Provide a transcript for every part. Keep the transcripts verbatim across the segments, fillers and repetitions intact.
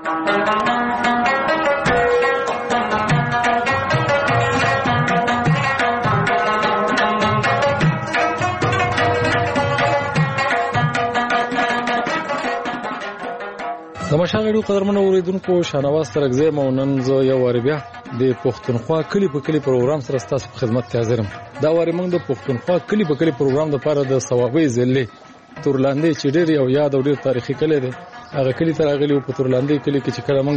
د مشاغړو قدرمنو اوریدونکو شانواز ترګزه مونن زه یو واری بیا د پښتونخوا کلی په کلی پروګرام سره ستاسو په خدمت کې حاضرم. دا واری موږ د پښتونخوا کلی په کلی پروګرام د لپاره د ثوابي ځلې تورلاندې چې ډېر یو یاد او ډېر تاریخي کلی دی. هغه کلی تر غلی په تورلاندې کلی کې چې کله موږ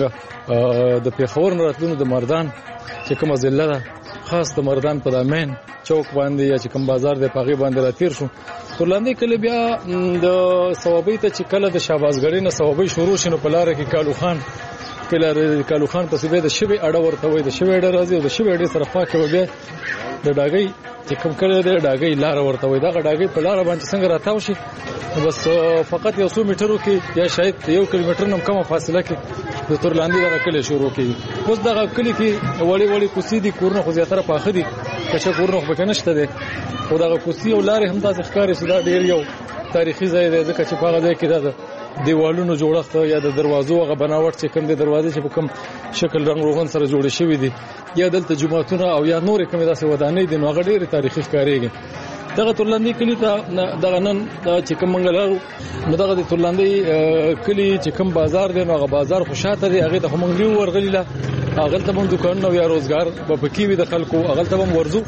د پیښور راتلونو د مردان چې کومه ځله ده خاص د مردان په دامن چوک باندې یا چې کوم بازار د پاغي باندې راتیر شو تورلاندې کلی بیا د ثوابي ته چې کله د شابازګړې نه ثوابي شروع شنو په لار کې کالو خان کله کالو خان په سبه د شوی اډه ورته وای د شوی اډه راځي او د شوی اډه سره خوا کې وبیا د ډاګي چې کوم کله د ډاګي لار ورته وای دا ډاګي په لار باندې څنګه راتاو شي بس فقط یو څو میټرو کې یا شاید یو کیلومتر نم کومه فاصله کې د تورلاندې دغه کلی شروع کیږي. اوس دغه کلی کې وړي وړي کوسي دي کورونه خو زیاتره پاخه دي چې کورونه خو بکنهشته دي او دغه کوسي او لارې هم تاسو ښکارې چې دا ډیر یو تاریخي ځای دی ځکه چې په هغه ځای کې دا دیوالونو جوړښت یا د دروازو غو بناوټ چې کوم د دروازې چې په کوم شکل رنگ روغن سره جوړ شوی دي یا دلته جمعهتون او یا نور کوم داسې ودانۍ دي نو هغه ډیر تاریخي ښکارېږي. دغه تورلاندې کلی ته دغه نن چې کوم منګلارو نو دغه د تورلاندې کلی چې کوم بازار دی نو هغه بازار خوشاته دی هغه ته موږ لیو ورغلیلا هغه ته موږ دکانونه یا روزګار په پکې وي د خلکو هغه ته هم ورزو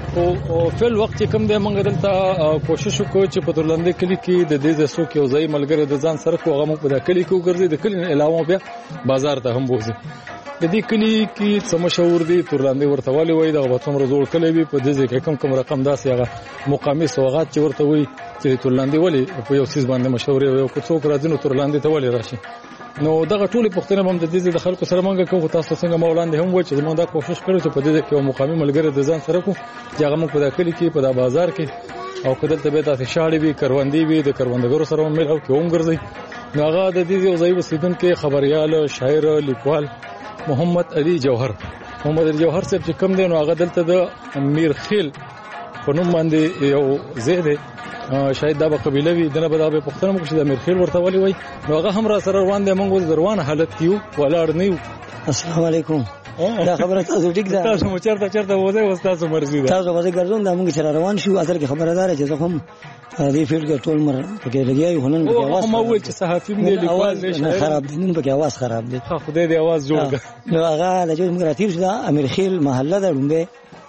او فل وخت کوم دی موږ دلته کوشش وکړو چې په تورلاندې کلی کې د دې ځسو کې وځي ملګری د ځان سره کوغه مو په کلی کې وګرځي د کلی علاوه بیا بازار ته هم بوزي. د دې کلی کې څه مشهور دي تورلاندې ورته والی وای د غوتم رزول کلی وي په دې ځکه کوم کوم رقم داسې هغه مقامي سوغات چې ورته وای چې تورلاندې ولی په یو سیس باندې مشهور یو څوک راځي نو تورلاندې ته ولی راشي. نو دغه ټولې پښتنه هم د دې د خلکو سره مونږ کوو تاسو څنګه مولاند هم و چې زموږ دا کوشش کړو چې په دې کې یو مقامي ملګری د ځان سره کو چې هغه موږ په داخلي کې په دا بازار کې او کدل ته به تاسو شاړې وي کروندې وي د کروندګرو سره هم مل او کې هم ګرځي. نو هغه د دې یو ځای وسیدون کې خبريال شاعر لیکوال محمد علي جوهر محمد علي جوهر صاحب چې کوم دی نو هغه دلته د امیر خیل په نوم باندې یو ځای دی شاید دا به قبيله وي دنه به دا به پښتنه مو چې د امیر خیل ورته ولي وای نو هغه هم را سره روان دي موږ زروان حالت کیو ولاړ نیو. السلام علیکم. دا خبره تاسو ټیک ده تاسو مو چرته چرته وځي وستاسو مرزي ده تاسو به ګرځون دا موږ سره روان شو اصل کې خبردار چې زه هم دې فیلډ کې ټول مر پکې لګیای هنن په आवाज هم وای چې صحافي مې لیکوال نه خراب دي نن پکې आवाज خراب دي خو خدای دې आवाज جوړ کړ. نو هغه د جوړ موږ راتیر شو دا امیر خیل محله ده لومبه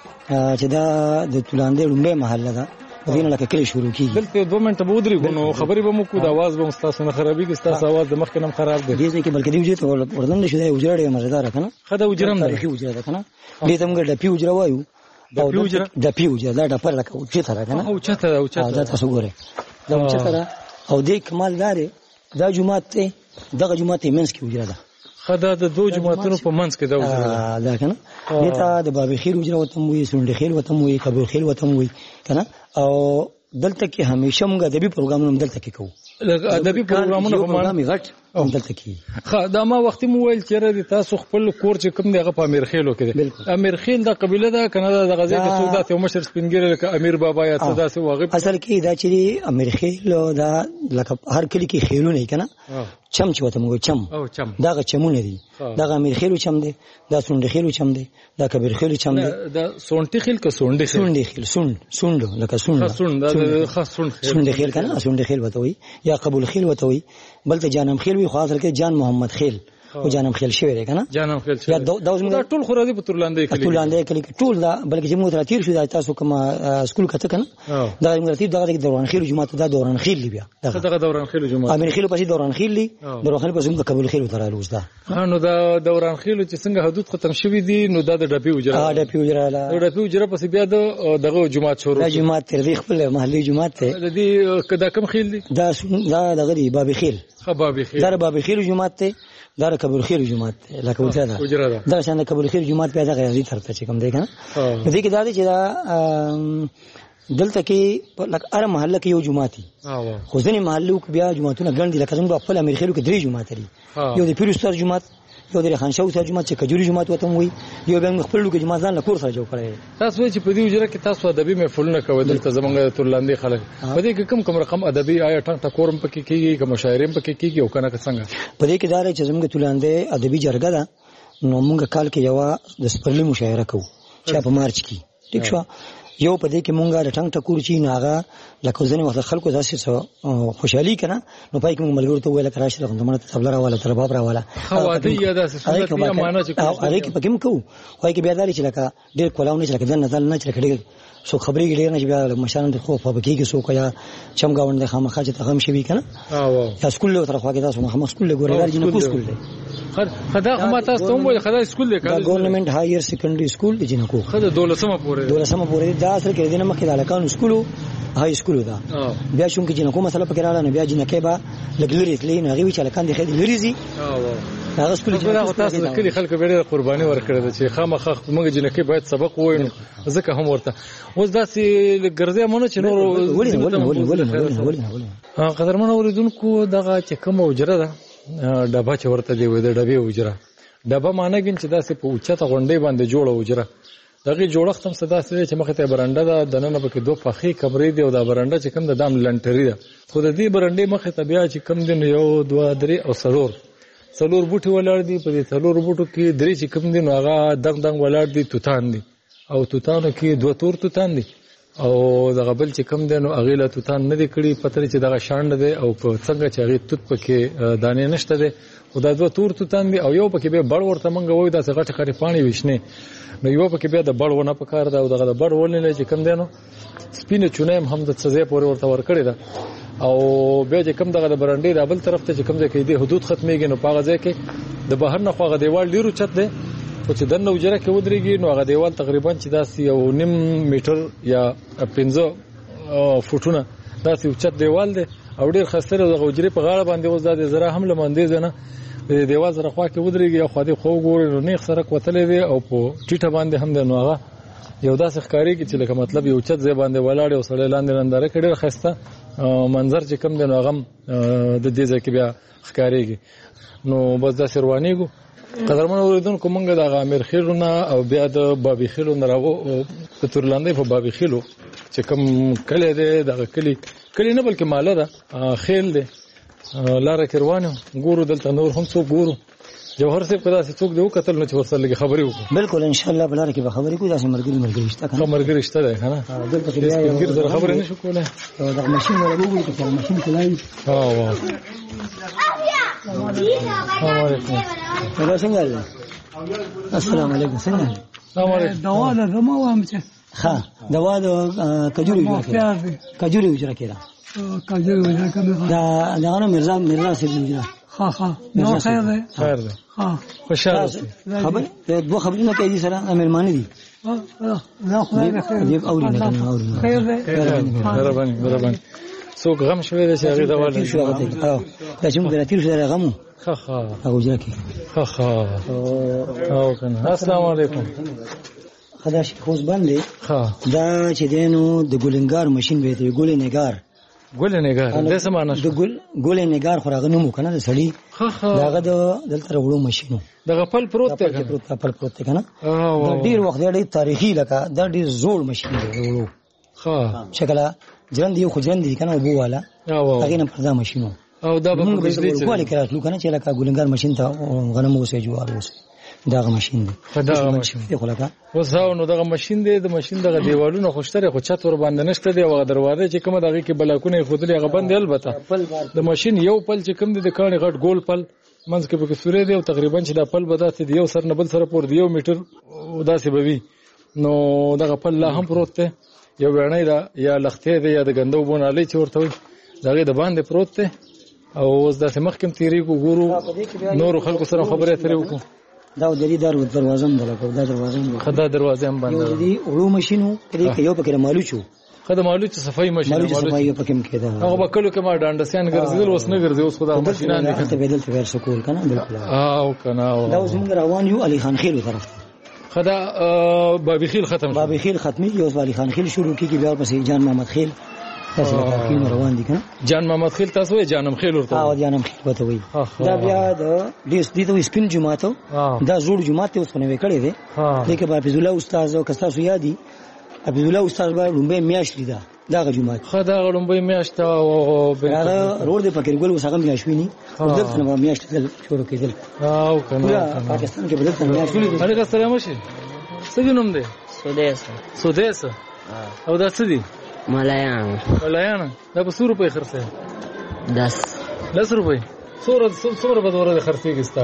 چې دا د تورلاندې لومبه محله ده دینه لکه کلی شروع کیږي دلته دوه منټه بودري غونو خبرې به مو کو د आवाज به مستاسو نه خرابي کې تاسو आवाज د مخ کې نم خراب دي دې کې بلکې دی وجه ته وردن شي دا وجره ډېر مزیدار کنه خدا وجرم ده کی وجره ده کنه دې ته موږ د پی وجره وایو د پی وجره د پی وجره دا د پر لکه او چې تر کنه او چته او چته دا تاسو ګوره دا چې تر او دې کمال دار دا جمعه ته دغه جمعه ته منځ کې وجره ده خدا د دوه جمعهتونو په منځ کې دا وجره ده کنه دې ته د باب خیر وجره وته وي سونډ خیر وته وي کبر خیر وته وي کنه او دلته کې همیشه موږ ادبي پروګرامونه دلته کې کوو ادبي پروګرامونه په معنی غټ دلته کې خا دا ما وخت مو ویل چې را دي تاسو خپل کور چې کوم دی هغه په امیر خیلو کې دی امیر خیل د قبيله ده کنه د غزې کې سودات یو مشر سپینګر لکه امیر بابا یا صدا سي واغب اصل کې دا چې امیر خیل دا لکه هر کلی کې خیلونه کنه چم چې وته موږ چم او چم دا چمونه دي دا امیر خیلو چم دی دا سونډ خیلو چم دی دا کبیر خیلو چم دی دا سونټی خیل که سونډ خیل سونډ خیل سونډ سونډ لکه سونډ سونډ دا خاص سونډ خیل سونډ خیل کنه سونډ خیل وته وي یا قبول خیل وته وي بلته جانم خیل وي خاص کې جان محمد خیل او جانم خیل شوی دی کنه جانم خیل شوی دا دا ټول خو راځي په تورلاندې کې تورلاندې کې ټول دا بلکې چې موږ تیر شو دا تاسو کوم سکول کته کنه دا موږ تیر دغه دوران خیل جمعه ته دا دوران خیل بیا دغه دوران خیل جمعه امیر خیل پسې دوران خیل دی دوران خیل پسې موږ قبول خیل تر الوز دا نو دا دوران خیل چې څنګه حدود ختم شوی دي نو دا د ډپی وجره ها ډپی وجره لا ډپی وجره پسې بیا دغه جمعه شروع دا جمعه تر دې خپل محلي جمعه ته د دې کدا کم خیل دي دا دا دغه دی باب خیل خباب خیل دا باب خیل جمعه ته دا قبول خیر جمعه لکه وځه دا دا څنګه قبول خیر جمعه پیدا غوړي ترته چې کوم دی کنه دې کې دا چې دا دلته کې لکه هر محله کې یو جمعه دي خو ځینې محلو کې بیا جمعهونه ګڼ دي لکه څنګه خپل امیر خیلو کې درې جمعه دي یو د پیروستر جمعه یو د خان شاه جماعت چې کجوري جماعت وته وي یو بیا خپل لوګي جماعت ځان له کور سره جوړ کړی. تاسو چې په دې وجره کې تاسو ادبي محفلونه کوي دلته زمونږ ترلاندې خلک په دې کې کم کم رقم ادبي آیا ټنګ ټکورم پکې کیږي کوم شاعریم پکې کیږي او کنه څنګه په دې کې دا چې زمونږ ترلاندې ادبي جرګه ده نو موږ کال کې یو د سپرلی مشاعره کوو چې په مارچ کې ټیک شو یو په دې کې مونږه د ټنګ ټکور چې ناغه لکه ځنې وخت خلکو داسې خوشحالي کنه نو پای کې موږ ملګرو ته ویل کراشه د مونږ ته تبلره والا تر باب را والا خواتي یا داسې سنت یا معنا چې هغه کې پکې مکو وای کې بیا دالي چې لکه ډېر کولاونه چې لکه د نزل نه چې لکه سو خبرې ګډې نه چې بیا مشان د خو په بکی کې سو کیا چمګاوند خامخا چې تخم شوی کنه او یا سکول له طرف واګه تاسو مخ سکول له ګورګار جن کو سکول دی خدا خو تاسو ته مو خدا سکول دی دا ګورنمنت هایر سیکنډري سکول دی جن کو خدا دولسمه پورې دولسمه پورې دا اصل کې دینه مخکې د الکان سکول هاي سکول دا بیا شون کې جن کو مسله پکې رااله نه بیا جن کې با لګلري تلین هغه وی چې الکان دی خېد لريزي او هغه سکول چې دا تاسو د کلی خلکو ډېر قرباني ورکړه چې خامخا موږ جن کې باید سبق وایو ځکه هم ورته اوس داسې ګرځي مونږ چې نور ولې ولې ولې ولې قدرمن اوریدونکو دغه چې کوم وجره ده ډبه چې ورته دی وې د ډبې وجره ډبه معنی ګین چې داسې په اوچته غونډې باندې جوړه وجره دغه جوړښت هم صدا سره چې مخه ته برنده ده د نن په کې دوه پخې کمرې دی او دا برنده چې کوم د دام لنټري ده خو د دې برنده مخه ته بیا چې کوم دین یو دوه درې او سلور سلور بوټي ولاړ دي په دې سلور بوټو کې درې چې کوم دین هغه دغ دغ ولاړ دي توتان دي او توتانو کې دوه تور توتان دي او دغه بل چې کوم دین او اغیله توتان نه دي کړي پتر چې دغه شاند دي او په څنګه چې هغه توت پکې دانې نشته دي او دا دوه تور توتان دي او یو پکې به بړ ورته منګه وای دا څنګه غټه غټه پانی وښنه نو یو پکې بیا د بړ ونه پکار دا او دغه د بړ ولنه چې کوم دینو سپینه چونه هم د سزا پورې ورته ور کړی دا او بیا چې کوم دغه د برنډې د بل طرف ته چې کوم ځای کې دی حدود ختميږي نو پاغه ځای کې د بهر نه خوغه دیوال ډیرو چت دی او چې دنه وجره کې ودرېږي نو هغه دیوال تقریبا چې داسې یو نیم میټر یا پنځه فوټونه داسې چت دیوال دی او ډیر خستره د غوجري په غاړه باندې اوس د زرا هم لمندې زنه د دیوال سره خوا کې ودرېږي او خو دې خو ګوري نو نه سره کوتلې دی او په ټیټه باندې هم د نوغه یو داسې ښکاری چې لکه مطلب یو چت ځای باندې ولاړ او سړی لاندې ننداره کړي خسته منظر چې کم دی نو هغه د دې ځای کې بیا ښکاریږي نو بس دا سروانیګو قدرمن اوریدونکو مونږ د امیر خیلونه او بیا د بابي خیلو نه راغو په تورلاندې په بابي خیلو چې کوم کلی دی دغه کلی کلی نه بلکې ماله ده خیل دی لاره کروانو ګورو دلته نور هم څو ګورو جوهر صاحب کدا چې څوک دی وکتل نو چې ورسره لګي خبرې وکړو بالکل ان شاء الله بلاره کې به خبرې کوو داسې مرګري مرګري شته کنه مرګري شته ده کنه دلته کې سپینګر سره خبرې نشو کولای دا ماشين ولا وګورئ چې ماشين کولای ها واه السلام علیکم دا څنګه ده السلام علیکم څنګه السلام علیکم دوا ده زما وام چې ها دوا د کجوري کجوري وجره کړه کجوري وجره کړه دا دا مرزا مرزا سید وجره ها ها نو خیر ده خیر ده ها خوشاله خبر دوه خبرونه کوي سره مېلمانه دي لا خدای به خیر دې اوري نه کنه اوري خیر ده مهرباني مهرباني څوک غم شوی دی چې هغه دا ولې شو هغه ته دا چې موږ دراتیر سره غمو ها ها هغه ځکه ها ها او کنه السلام علیکم خدا شي خوش باندې ها دا چې دینو د ګولنګار ماشين به دی ګولنګار ګولنګار د څه معنی د ګول ګولنګار خو راغنه مو کنه د سړی ها ها داغه د دلته وړو ماشينو د غفل پروت دی کنه پروت خپل پروت دی کنه دا ډیر وخت دی تاریخي لکه دا ډیر زوړ ماشين دی وړو ها شکل ژوند یو خو ژوند دی کنه وبو والا هغه نه پردا ماشينو او دا به بجلی چې کولی کړه کنه چې لکه ګولنګار ماشين ته غنم اوسه جوار اوسه داغه ماشين دی دا ماشين دی خو لکه وساو نو دغه ماشين دی د ماشين دغه دیوالونو خوشتره خو چت ور باندې نشته دی او دروازه چې کومه دغه کې بلاکونه خودلې هغه بند البته د ماشين یو پل چې کوم دی د کاني غټ ګول پل منځ کې به سورې دی او تقریبا چې د پل بداسه دی یو سر نه بل سره پور دی یو میټر وداسې بوي نو دغه پل لا هم پروت دی یو ورنۍ دا یا لختې دی یا د غندو بونالي چې ورته وي دغه د باندې پروت دی او اوس د سمخکم تیری کو ګورو نور خلکو سره خبرې اترې وکړو دا د دې دروازه دروازه هم ده دا دروازه هم خدا دروازه هم باندې دي وړو ماشينو کې یو پکې مالو چو خدا مالو چې صفای ماشين مالو صفای پکې مکه ده هغه بکلو کې ما ډانډسیان ګرځیدل اوس نه ګرځي اوس خدا ماشينان دي ته بدل ته ورس کول کنه بالکل او کنه دا زموږ روان یو علي خان خیل طرف خدا بابي خیل ختم بابي خیل ختمي یو علي خان خیل شروع کیږي بیا پسې جان محمد خیل تاسو کارکین روان دي کنه. جان محمد خیل تاسو یې جانم خیل ورته او جانم خیل ورته وي. دا بیا د دې دې ته سپین جمعه ته دا زوړ جمعه ته اوس نوې کړی دی. لیکه حافظ الله استاد او کستا سو یادي حافظ الله استاد به لومبه میاش لیدا دا جمعه خدا لومبه میاش ته او هغه روډ په کې ګل وسغم میاشویني دلته نو میاش ته شروع کېدل. او کنه پاکستان کې بدلته میاشویني. هغه سلام شي څنګه نوم دی؟ سودیس. سودیس او دا څه دي؟ ملایان. ملایان دا په څو روپۍ خرڅه؟ دس. دس روپۍ. څوره څوره په دوره خرڅېږي ستا؟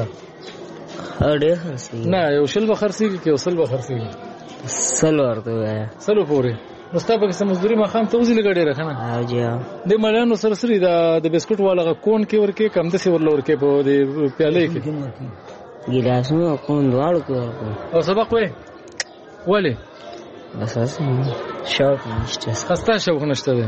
ډېر خرڅېږي. نه یو شل به خرڅېږي که یو سل به خرڅېږي؟ سل ورته ووایه. سلو پورې. نو ستا پکې څه مزدوري ماښام ته وځي لږه ډېره ښه نه؟ او جی د ملایانو سره سري د بسکټ والا هغه کون کې ورکې که همداسې ورله ورکې په دې پیالې کې؟ ګیلاسونو کون دواړو کې ورکړو. او سبق وایې؟ ولې؟ بس هسې شوق نشته. خسته شوق نشته دی.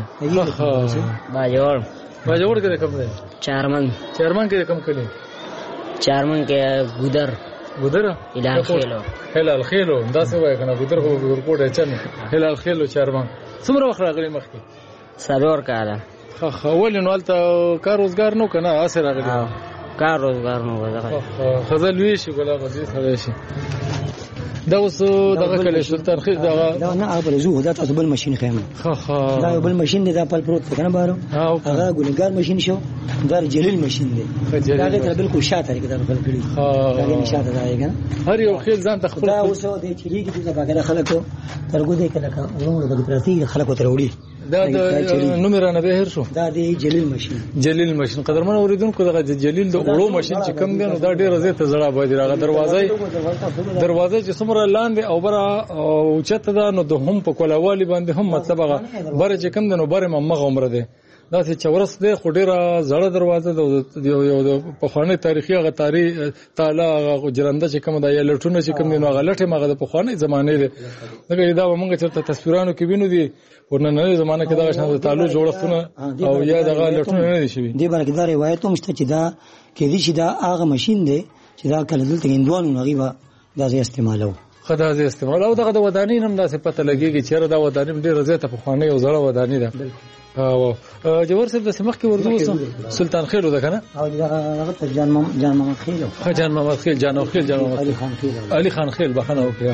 باجوړ. باجوړ کې د کوم دی؟ چارمن. چارمن کې د کوم کلي؟ چارمن کې ګودر. ګودر؟ هلال خیلو. هلال خیلو داسې وایه که نه ګودر خو ورکوټ اچن هلال خیلو چارمن. څومره وخت راغلی مخکې؟ څلور کاله. ښه ښه ولې نو هلته کار روزګار نه و که نه هسې راغلی؟ کار روزګار نه و. ښځه لوی شي ګله غزي سړی شي. دا اوس دغه کلی سلطان خیل دغه دا نه هغه زو دا تاسو بل ماشین خیم. ها ها دا بل ماشین دی دا پل پروت کنه بارو. هغه ګلګار ماشین شو دا جلیل ماشین دی. دا ته بالکل شاته دی دا بل کړی. ها دا شاته دی کنه. هر یو خیل ځان ته خپل دا اوس د چریږي د باګه خلکو ترګو دی کله ورو د پراتی خلکو ته وړي. دا د نومره نه بهر شو. دا دی جلیل ماشین. جلیل ماشین قدرمن اوریدونکو دغه جلیل د وړو ماشین چې کم دی نو دا ډیر زیاته زړه باندې راغله دروازه دروازه چې څومره لاندې او بره او چته ده نو د هم په کولوالي باندې هم مطلب هغه بره چې کم دی نو بره ممغه عمره دی. دا چې چورس دی خو ډیره زړه دروازه د یو پخوانی تاریخي هغه تاریخ تعالی هغه جرنده چې کوم دا یا لټونه چې کوم دی نو هغه لټه مغه د پخوانی زمانه دی. دغه دا موږ چرته تصویرانو کې وینو دي ورننه زمانه کې دا شان تعالی جوړښتونه او یا دغه لټونه نه دي شوی. دی باندې دا روایت هم شته چې دا کې دي چې دا هغه ماشين دی چې دا کله دلته هندوانو غیبه دا زی استعمالو. خدای دې استعمال او دغه د ودانۍ هم داسې پته لګيږي چې دا ودانۍ ډیره زیاته پخوانی او زړه ودانۍ ده. او جوهر صاحب د سمخ کې ورته سلطان خیل ده کنه او هغه ته جان محمد جان محمد خیل خو جان محمد خیل جان خیل جان محمد علي خان خیل علي خان خیل بخنه وکړه.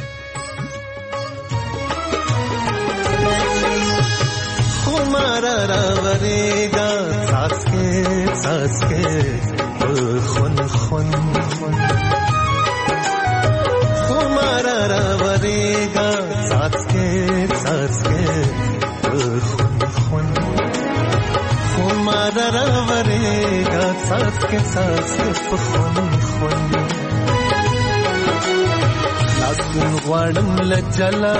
خمارا راورېګا ساس کې ساس کې خون خون خمارا راورېګا ساس کې ساس کې خمارا راورېګا ساس کې ساس کې خون خون لاسون غواړم لجلا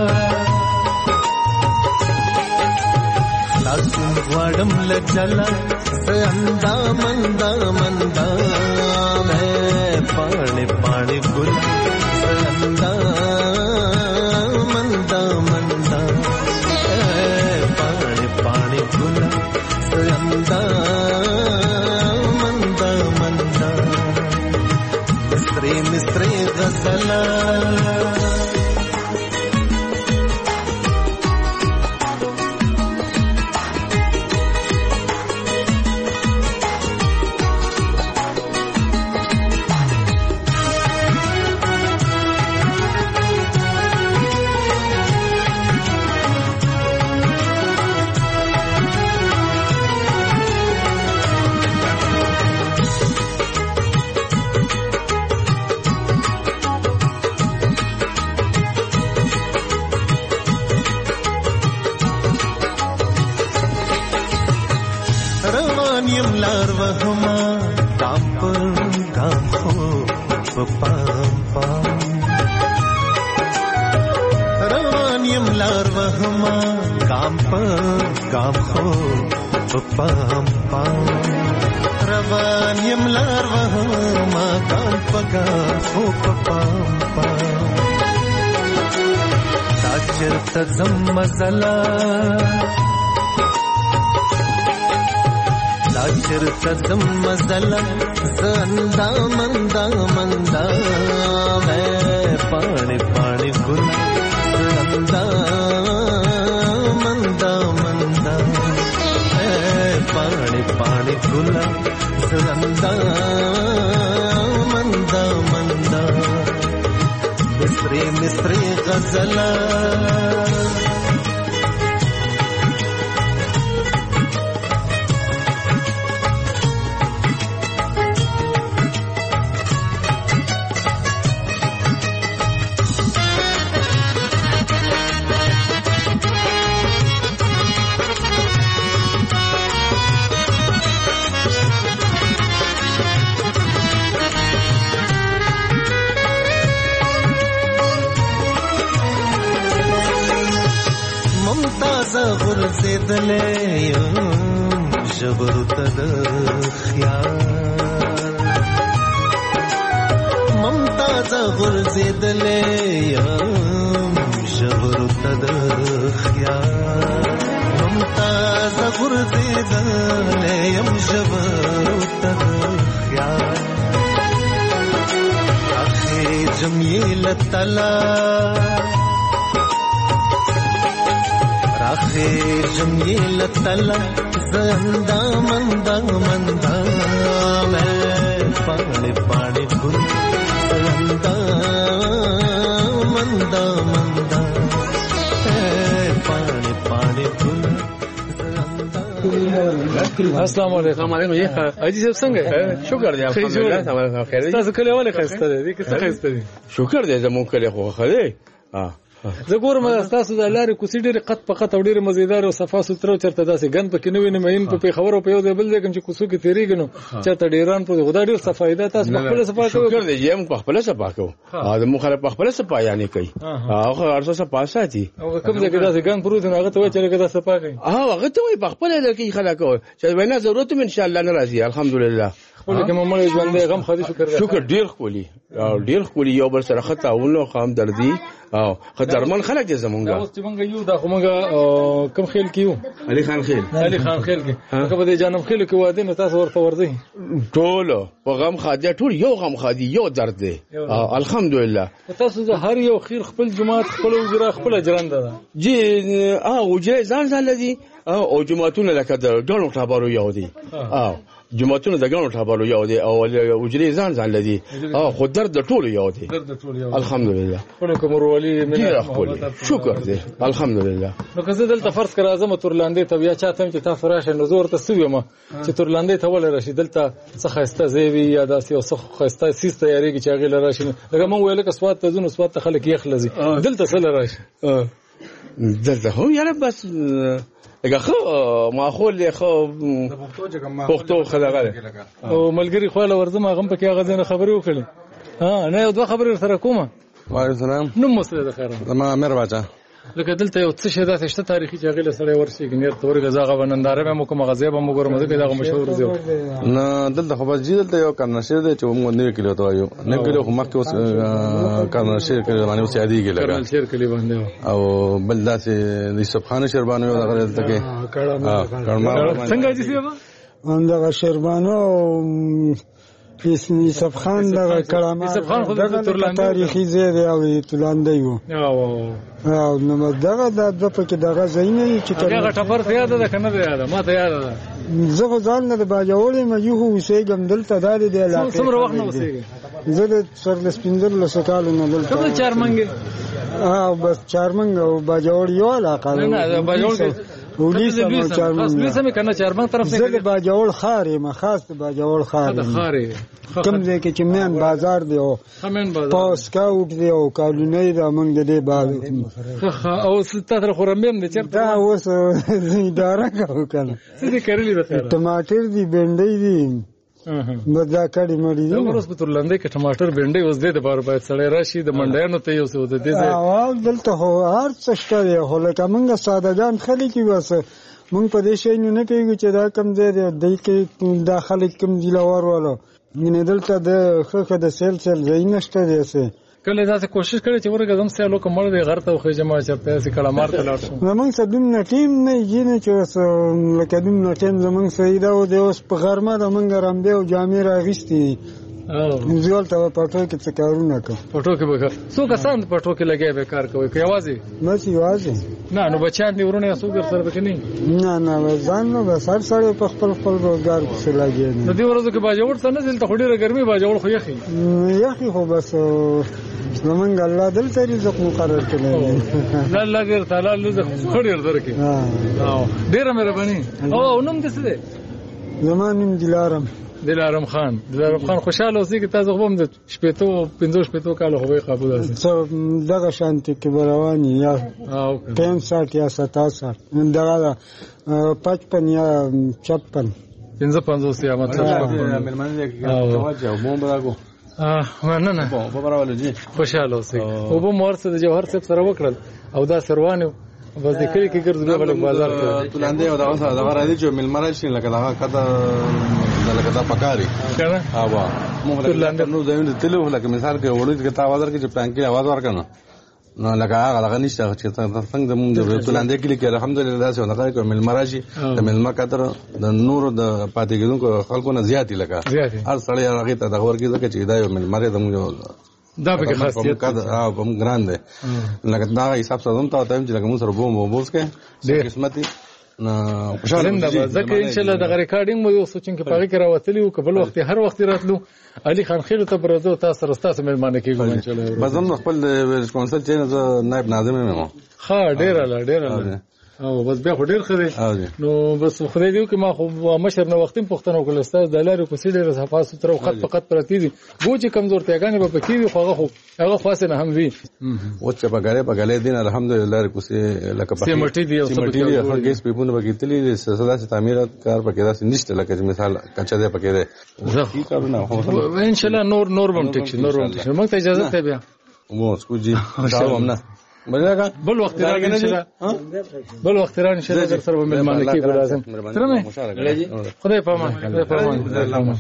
لاسون غواړم لجلا سندا مندا مندا میں پانے پانے گل سندا مندا مندا پانے پانے گل سندا مندا مندا مستری مستری غزلا मज़ला लाचर कदम मज़ला ज़ंदा मंदा मंदा मैं पानी पानी गुल ज़ंदा मंदा मंदा مصری غزله غرزیدلې یم ژبرو ته د خیال ممتازه غرزیدلې یم ژبرو ته د خیال ممتازه غرزیدلې یم ژبرو ته د خیال اخی جمیل تلا آخر جمیل تلا زندا مندا مندا میں پاڑے پاڑے گل زندا مندا مندا پاڑے پاڑے گل السلام علیکم. علیکم یې اجي صاحب څنګه شکر دی الحمدلله تمام خیر دی. تاسو کله ولې خسته دي که څه خسته دي؟ شکر دی زموږ کله خو خله ها زه ګورم تاسو د لارې کوڅې ډېرې قط په قط او ډېرې مزیدار او صفا سوتره چېرته داسې ګند پکې نه وي نه مین په پېښور او په یو ځای بل ځای کوم چې کوڅو کې تېرېږي نو چېرته ډېران په خدا ډېر صفایي ده. تاسو په خپله صفا کوئ؟ شکر دی چې موږ په خپله صفا کوو زموږ خلک په خپله صفا یعنې کوي هغه هر څه صفا ساتي او کوم ځای کې داسې ګند پروت نو هغه ته وایي چې لږ دا صفا کوي هغه ته وایي په خپله لکه خلک چې وینا ضرورت هم انشاءالله نه راځي الحمدلله خپل کې ممړ ژوندې غم خدي شکر دی. شکر ډېر ښکلي او ډېر ښکلي یو بل سره ښه تعاون او ښه همدردي او ښه درمن خلک دي زمونږ. اوس چې مونږ یو دا خو مونږ کوم خیل کې یو علي خان خیل علي خان خیل کې هغه په دې جانم خیل کې واده نو تاسو ورته ورځئ ټول په غم خادي ټول یو غم خادي یو درد دی الحمدلله. تاسو د هر یو خیر خپل جماعت خپل وزرا خپل اجرنده ده جی اه وجه ځان ځان لدی او جماعتونه لکه د ډونو ټابارو یو دي اه جماعتونه د ګڼو ټابالو یو دي او وجري ځان ځان لدی اه خو درد د ټولو یو دي الحمدلله. خو کوم ورولي مې شکر دی الحمدلله. نو که زه دلته فرض کړه اعظم تورلاندې ته بیا چاته چې تاسو راشه نو زور ته سوي ما چې تورلاندې ته ول راشي دلته څه خاسته زیوی یا داسې او څه خاسته سیس تیاریږي چې هغه لراشي لکه مونږ ویل که سواد ته ځو نو سواد ته خلک یې خلزي دلته څه لراشي دلته هم یاره بس لکه خو ماحول خو پښتو خلګه او ملګری خو له ورزم هغه په کې هغه ځنه خبرې وکړي ها نه یو دوه خبرې سره کومه. وعلیکم السلام. نو مسله ده خیر ما امیر باچا لکه دلته یو څه شی داسې شته تاریخي چې هغه له سره ورشي کنير تور غزاغه وننداره به مو کوم غزا به مو ګورم دغه دغه مشهور دی نه دلته خو بس دلته یو کرنشیر دی چې موږ نه کلیو ته یو نه کلیو خو مخکې اوس کرنشیر کلیو باندې اوس یادې کې لګا کرنشیر کلیو باندې او بل داسې یوسف خان شیربانو دغه دلته کې څنګه دي سیبا اندغه شیربانو یوسف خان دغه کلامه یوسف خان خو د تورلاندې تاریخي ځای دی او تورلاندې وو او نو دغه د پکې دغه زینې چې هغه ټفر ته یاد ده کنه یاد ما ته یاد ده زه خو ځان نه د باجوړې مې یو اوسېږم دلته دا دی علاقې څومره وخت نه اوسېږم زه د څلور پنځه لسو کالو نه دلته کوم چارمنګ اه بس چارمنګ او باجوړ یو علاقه نه نه باجوړ پولیس او چارمنګ پولیس هم کنه چارمنګ طرف زه د باجوړ خارې ما خاص د باجوړ خارې د خارې کوم ځای کې چې مین بازار دی او همین بازار پاس کاوټ دی او کالونی دا مونږ د دې بازار او ستاسو خورمیم دي چرته دا اوس اداره کوي کنه څه دي کړلی به ټماټر دي بنډۍ دي بدا کړي مړی دي نو اوس په تورلاندې کې ټماټر بنډۍ اوس دې د بار باید سړی راشي د منډیانو ته یو څه ود دې او دلته هو هر څه شته هو لکه مونږ سادهګان خلک وس مونږ په دې شي نه کوي چې دا کم ځای دی کې داخله کم دی لور وله نه دلته د خخه د سیل سیل ځای نشته دی څه کله دا کوشش کړي چې ورګه زم سیلو کومړ دی غر ته خو جما چرته سي کله مارته لاړ شو زمونږ سدوم نه ټیم نه یینه چې لکه دوم نه ټیم زمونږ سیدا او د اوس په غرمه د مونږ رامبه او جامې راغستې او زیول ته پټو کې څه کارونه کوي پټو کې به څو کسان پټو کې لګي به کار کوي کوي आवाज نه سی आवाज نه نو بچان دی ورونه څو ګر سره پکې نه نه نه ځان نو به سر سره په خپل خپل روزګار کې لګي نو دی ورځو کې باجوړ څه نه دلته خډيره ګرمي باجوړ خو یخي یخي خو بس زمونږ الله دلته رزق مقرر کړی الله الله دې تعالی رزق خړیر درکې ها ډیره مهرباني او نوم دې څه دی زما نوم دلارم دلارم خان دلارم خان خوشاله اوسې کې تاسو هم د شپېتو پنځو شپېتو کال خو به قابل اوسئ دغه شانتي کې رواني یا ټیم سات یا ستاسات دغه پچپن یا چپن پنځه پنځوس یا مطلب مېلمانه کې توجه مو براغو اه نه نه په براول دي خوشاله اوسئ او به مور څه د جوهر څه سره وکړل او دا سروانه بس د کلی کې ګرځي غلط بازار ته تلاندې او دا اوسه دا راځي چې ملمرای شي لکه دا کته لکه دا پکاري کنه هوا موږ تلاندې نو زمين تلو لکه مثال کې وړو کې تاوازر کې چې پلان کې आवाज ورکنه نو لکه هغه لغه نشته چې څنګه د موږ تلاندې کې الحمدلله څه نه کوي ملمرای شي د ملما کتر د نور د پاتې کېدونکو خلکو نه زیاتی لکه هر سړی هغه ته د ورګي ځکه چې دا یو ملمرای د موږ دا به خاصیت او کوم ګران دی لکه دا حساب سره هم ته تایم چې لکه موږ سره بوم بوس کې ډېر قسمتي نه خوشاله ده ځکه ان شاء الله د ریکارډینګ مو یو سوچین کې پاره کې راوتلی او قبل وخت هر وخت راتلو علي خان خیل ته برزو تاسو سره تاسو مېلمانه کېږو ان شاء الله بزم خپل ریسپانسل چینل نائب ناظم مې ها ډېر لا ډېر او بس بیا خو ډېر خدای نو بس خدای دې کې ما خو مشر نو وختیم پښتنو کول استاد د لارې کو سیډه صفه ستر خط فقط پرتی دي بوج کمزورتیا غانې په پکې وي خو هغه خاصه نه هم وي او چې په غړې په غړې دین الحمدلله کو سي لکه په سیمټي دی او سیمټي دی هر ګیس په پونه بګی تلې سزا چې تعمیرات کار پکې راس نشته لکه مثال کچا دې پکې ده زه کارونه ان شاء الله نور نور بم ټیک نور بم ټیک موږ ته اجازه ته بیا مو سکو جی تاسو هم نه بل وخت راغی ان شاء الله بل وخت راغی ان شاء الله در سره مېلمانه کې لازم ترمه خدای پامان خدای پامان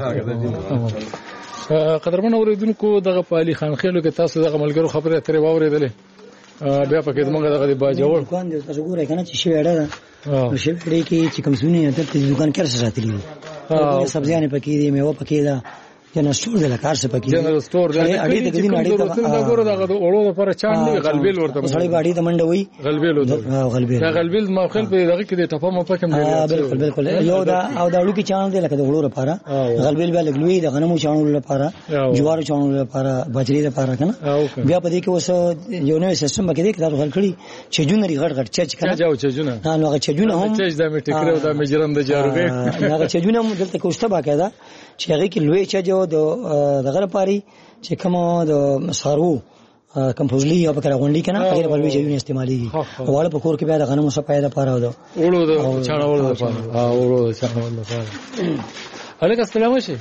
قدرمن اوریدونکو دغه په علي خان خیلو کې تاسو دغه ملګرو خبره ترې واورېدلې بیا پکې زمونږ دغه د باجوړ دکان دی تاسو ګورئ کنه چې شی وړه ده شی وړي کې چې کوم سونی ته د دکان کې ساتلی دي سبزیانه پکې دي میوه پکې ده جنرال سٹور د لکار څخه پکې جنرال سٹور د اړې د دین اړې ته وګوره دغه اورو لپاره چاندې غلبیل ورته سړی باندې د منډه وای غلبیل ورته غلبیل دا غلبیل موخل په دغه کې د ټپه مو پکې دی بالکل بالکل یو دا او دا اړو کې چاند دی لکه د اورو لپاره غلبیل به لګلوي د غنمو چاندو لپاره جوارو چاندو لپاره باجری لپاره کنه بیا په دې کې اوس یو نوې سیستم پکې دی دا غل کړی چې جونري غړ غړ چچ کنه چاو چجونه نو هغه چجونه هم چچ د میټیکرو د مجرم د جاروګي هغه چجونه هم دلته کوشته باقاعده چې هغه کې لوی چجو د دغه لپاره چې کومه د سارو کمپوزلی او پکره غونډي کنه هغه په لوي ځایونه استعمالي واړه په کور کې بیا د غنمو صفای د پاره ودا وړو د چاړول د پاره ها وړو د چاړول د پاره الګ السلام علیکم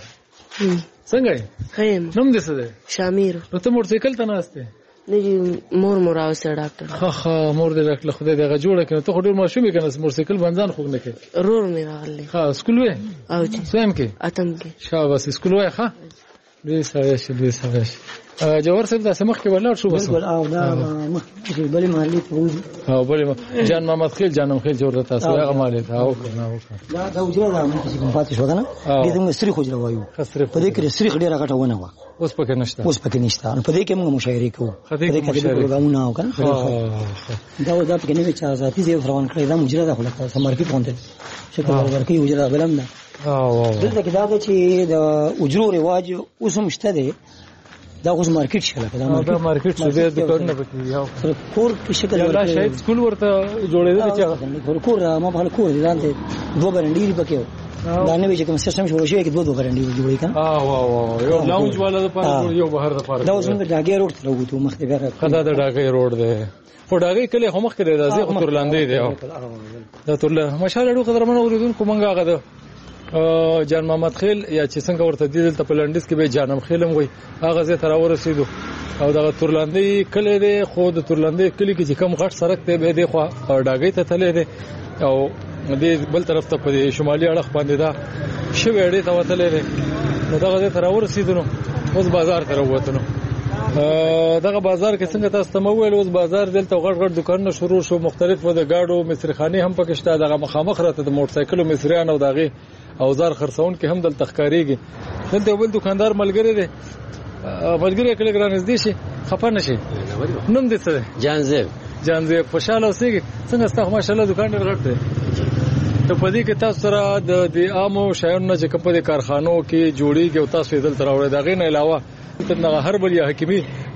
څنګه خیم نوم دې څه دی شامیر نو ته موټر سایکل ته ناشته نه مور مور اوسه ډاکټر خا خا مور دې له خدای دغه جوړه کنه ته خډور ماشومې کنه موټر سایکل باندې خو نه کې رور مې راغلی ها سکول وې او چې سویم کې اتم کې شاباس سکول وې ښه دې ساوي دې ساوي جوهر صاحب د سمخ کې ولاړ شو بس او دا مخ کې بلې محلي ته وځي او بلې جان محمد خیل جانم خیل جوړ تاسو هغه مالې ته او کنه دا دا وجره دا مخ کې پاتې شو کنه دې موږ سری خوجره وایو په دې کې سری خډيره غټه ونه و اوس پکې نشته اوس پکې نشته په دې کې موږ مشاعره کوو په دې کې د پروګرامونه او کنه دا دا پکې نه چې ذاتي زیو روان کړی دا مجره ده خلک سمارکی پونته شکل ورکې وجره بلم ده او دلته کې دا چې د اجرو رواج اوس هم شته دی دا اوس مارکیټ شله دا مارکیټ څه د دکانونه پکې یو کور په شکل ورته شاید سکول ورته جوړېدل چې کور ما په کور دي ځانته دوه برندې پکې دا نه وی چې کوم سیستم شو شوی کې دوه دوه برندې جوړې کړه اه واه واه یو لاونج والا د پاره یو بهر د پاره دا اوس موږ ډاګي روډ ته وګورو مخ ته بیا خدا د ډاګي روډ دی خو ډاګي کله هم مخ کې دی ځکه خو ترلاندې دی دا ترله ماشاءالله ډو قدر منو اوریدون کومنګ هغه ده جان محمد خیل یا چې څنګه ورته دی دلته په لندس کې به جانم خیلم وای هغه زه تر ورسېدو او دغه ترلاندې کله دی خو د ترلاندې کلی کې چې کم غټ سړک دی به دی خو ډاګي ته تللی دی او دې بل طرف ته په شمالي اړخ باندې دا شوی اړې ته وتلې دی نو دغه تر ورسېدو نو اوس بازار ته وروته نو دغه بازار کې څنګه تاسو ته مویل اوس بازار دلته غټ غټ دکانونه شروع شو مختلف و د گاډو مصرخانه هم پکې شته دغه مخامخ راته د موټر سایکلو مصریان او دغه اوزار خرڅون کې هم دلته ښکاریږي دلته بل دکاندار ملګری دی ملګری کله ګران دي شي خپه نشي نوم دې څه جانزیب جانزیب خوشاله اوسېږي څنګه ستاسو ماشاءالله دکان ډېر غټ دی ته په دې کې تاسو سره د د عامو شایانو چې کوم په کارخانو کې جوړیږي او تاسو دلته راوړئ دا غي نه علاوه تنه هر بل یا حکیمي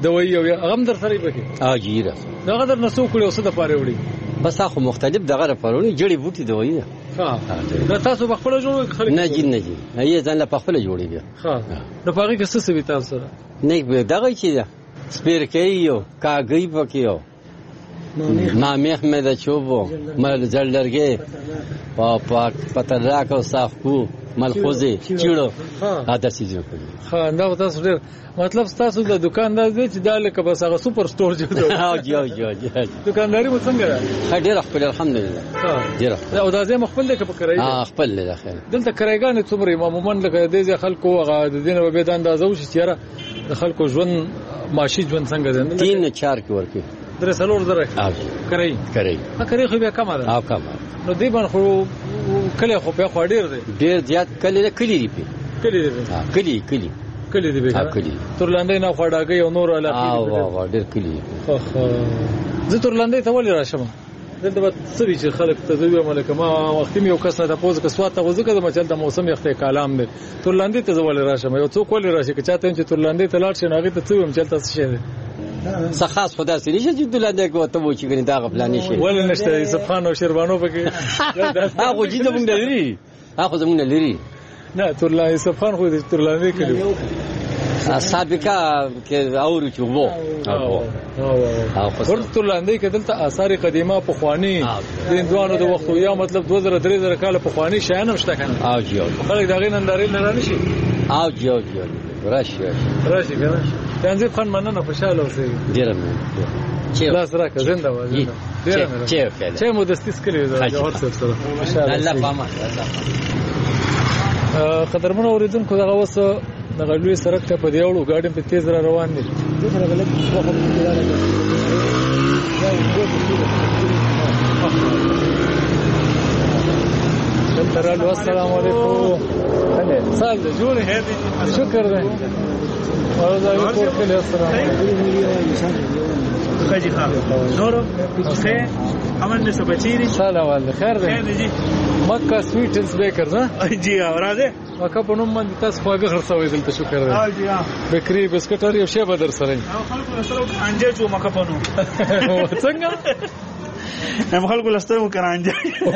دوی او هغه در سره پکې ها جیره دا در نسو کړو څه د پاره وړي بس اخو مختلف دغه لپاره جړی بوټي دوی ده ها دا تاسو په خپل جوړ خلک نه جن نه جن هي ځان په خپل جوړي بیا ها د پاره کې څه څه وي تاسو سره نه دغه چی ده سپیر کېیو کاګي پکېو نامه مې د چوبو مل زلدرګي په پاک پتراک او صافکو ملخوزي چیړو ها د سيزو ها دا تاسو ډېر مطلب تاسو د دکاندار دی چې دا لکه بس هغه سوپر سٹور جوړ ها جی جی جی دکانداري مو څنګه ده ډېر خپل الحمدلله ها ډېر او دا زه خپل کې په کرای ها خپل له خیر دلته کرایګان څومره عموما لکه د دې خلکو هغه د دین په بيد اندازه وشي چې د خلکو ژوند معاشي ژوند څنګه ده تین چار کې ورکی درې سلور زره کرای کرای ها کرای خو بیا کم ده ها کم نو دی باندې خو کله خو په خو ډیر دی ډیر زیات کله کلی دی په کلی دی ها کلی کلی کلی دی به کلی تورلاندې نه خړاګي او نور علاقې ها وا ډیر کلی خو زه تورلاندې ته ولې راشم دلته به څه وی چې خلک ته دوی ملک ما وخت یو کس نه تاسو که سواته غوځه کده مچل د موسم یخته کلام دی تورلاندې ته ولې راشم یو څوک ولې راشي که چاته چې تورلاندې ته لاړ شي ناغه ته څه وم چلته څه شي سخاص خدا سړي چې دلته کو ته و چې ګنې دا غفلانی شي ولې نشته یوسف خان او شیروانو پکې هغه چې زمونږ لري هغه زمونږ لري نه تورلا یوسف خان خو دې تورلاندې کړو سابقه کې اورو چې وو او ورته تورلاندې کې دلته آثار قدیمه په خواني د هندوانو د وخت یا مطلب دوه زره درې زره کال په خواني شایان هم شته کنه او جی خلک دا غین انداري نه رانشي او جی او جی راشي راشي کنه تنظیم خان مننه خوشاله اوسئ ډیر مې چې لاس راکړه زنده وای ډیر مې چې کله چې مو دستیس کړی دا جوړ څه سره خوشاله الله پامه الله قدرمن اوریدونکو دغه وس دغه لوی سړک ته په دیوړو ګاډي په تیز را روان دي دغه غلط وخت کې راځي ترالو السلام علیکم سال جوړ هدي شکر ده او دا یو کور کې السلام علیکم خاجي خان نور خیر امن نس بچی سلام علیکم خیر ده خیر جی مکه سویټس بیکرز ها جی اوراده مکه په نوم باندې تاسو خواږه خرڅوي دلته شکر ده ها جی ها بکری بسکټ او شی بدر سره او خلکو سره انجه چو مکه په نوم څنګه هم خلکو لسترو کرانجه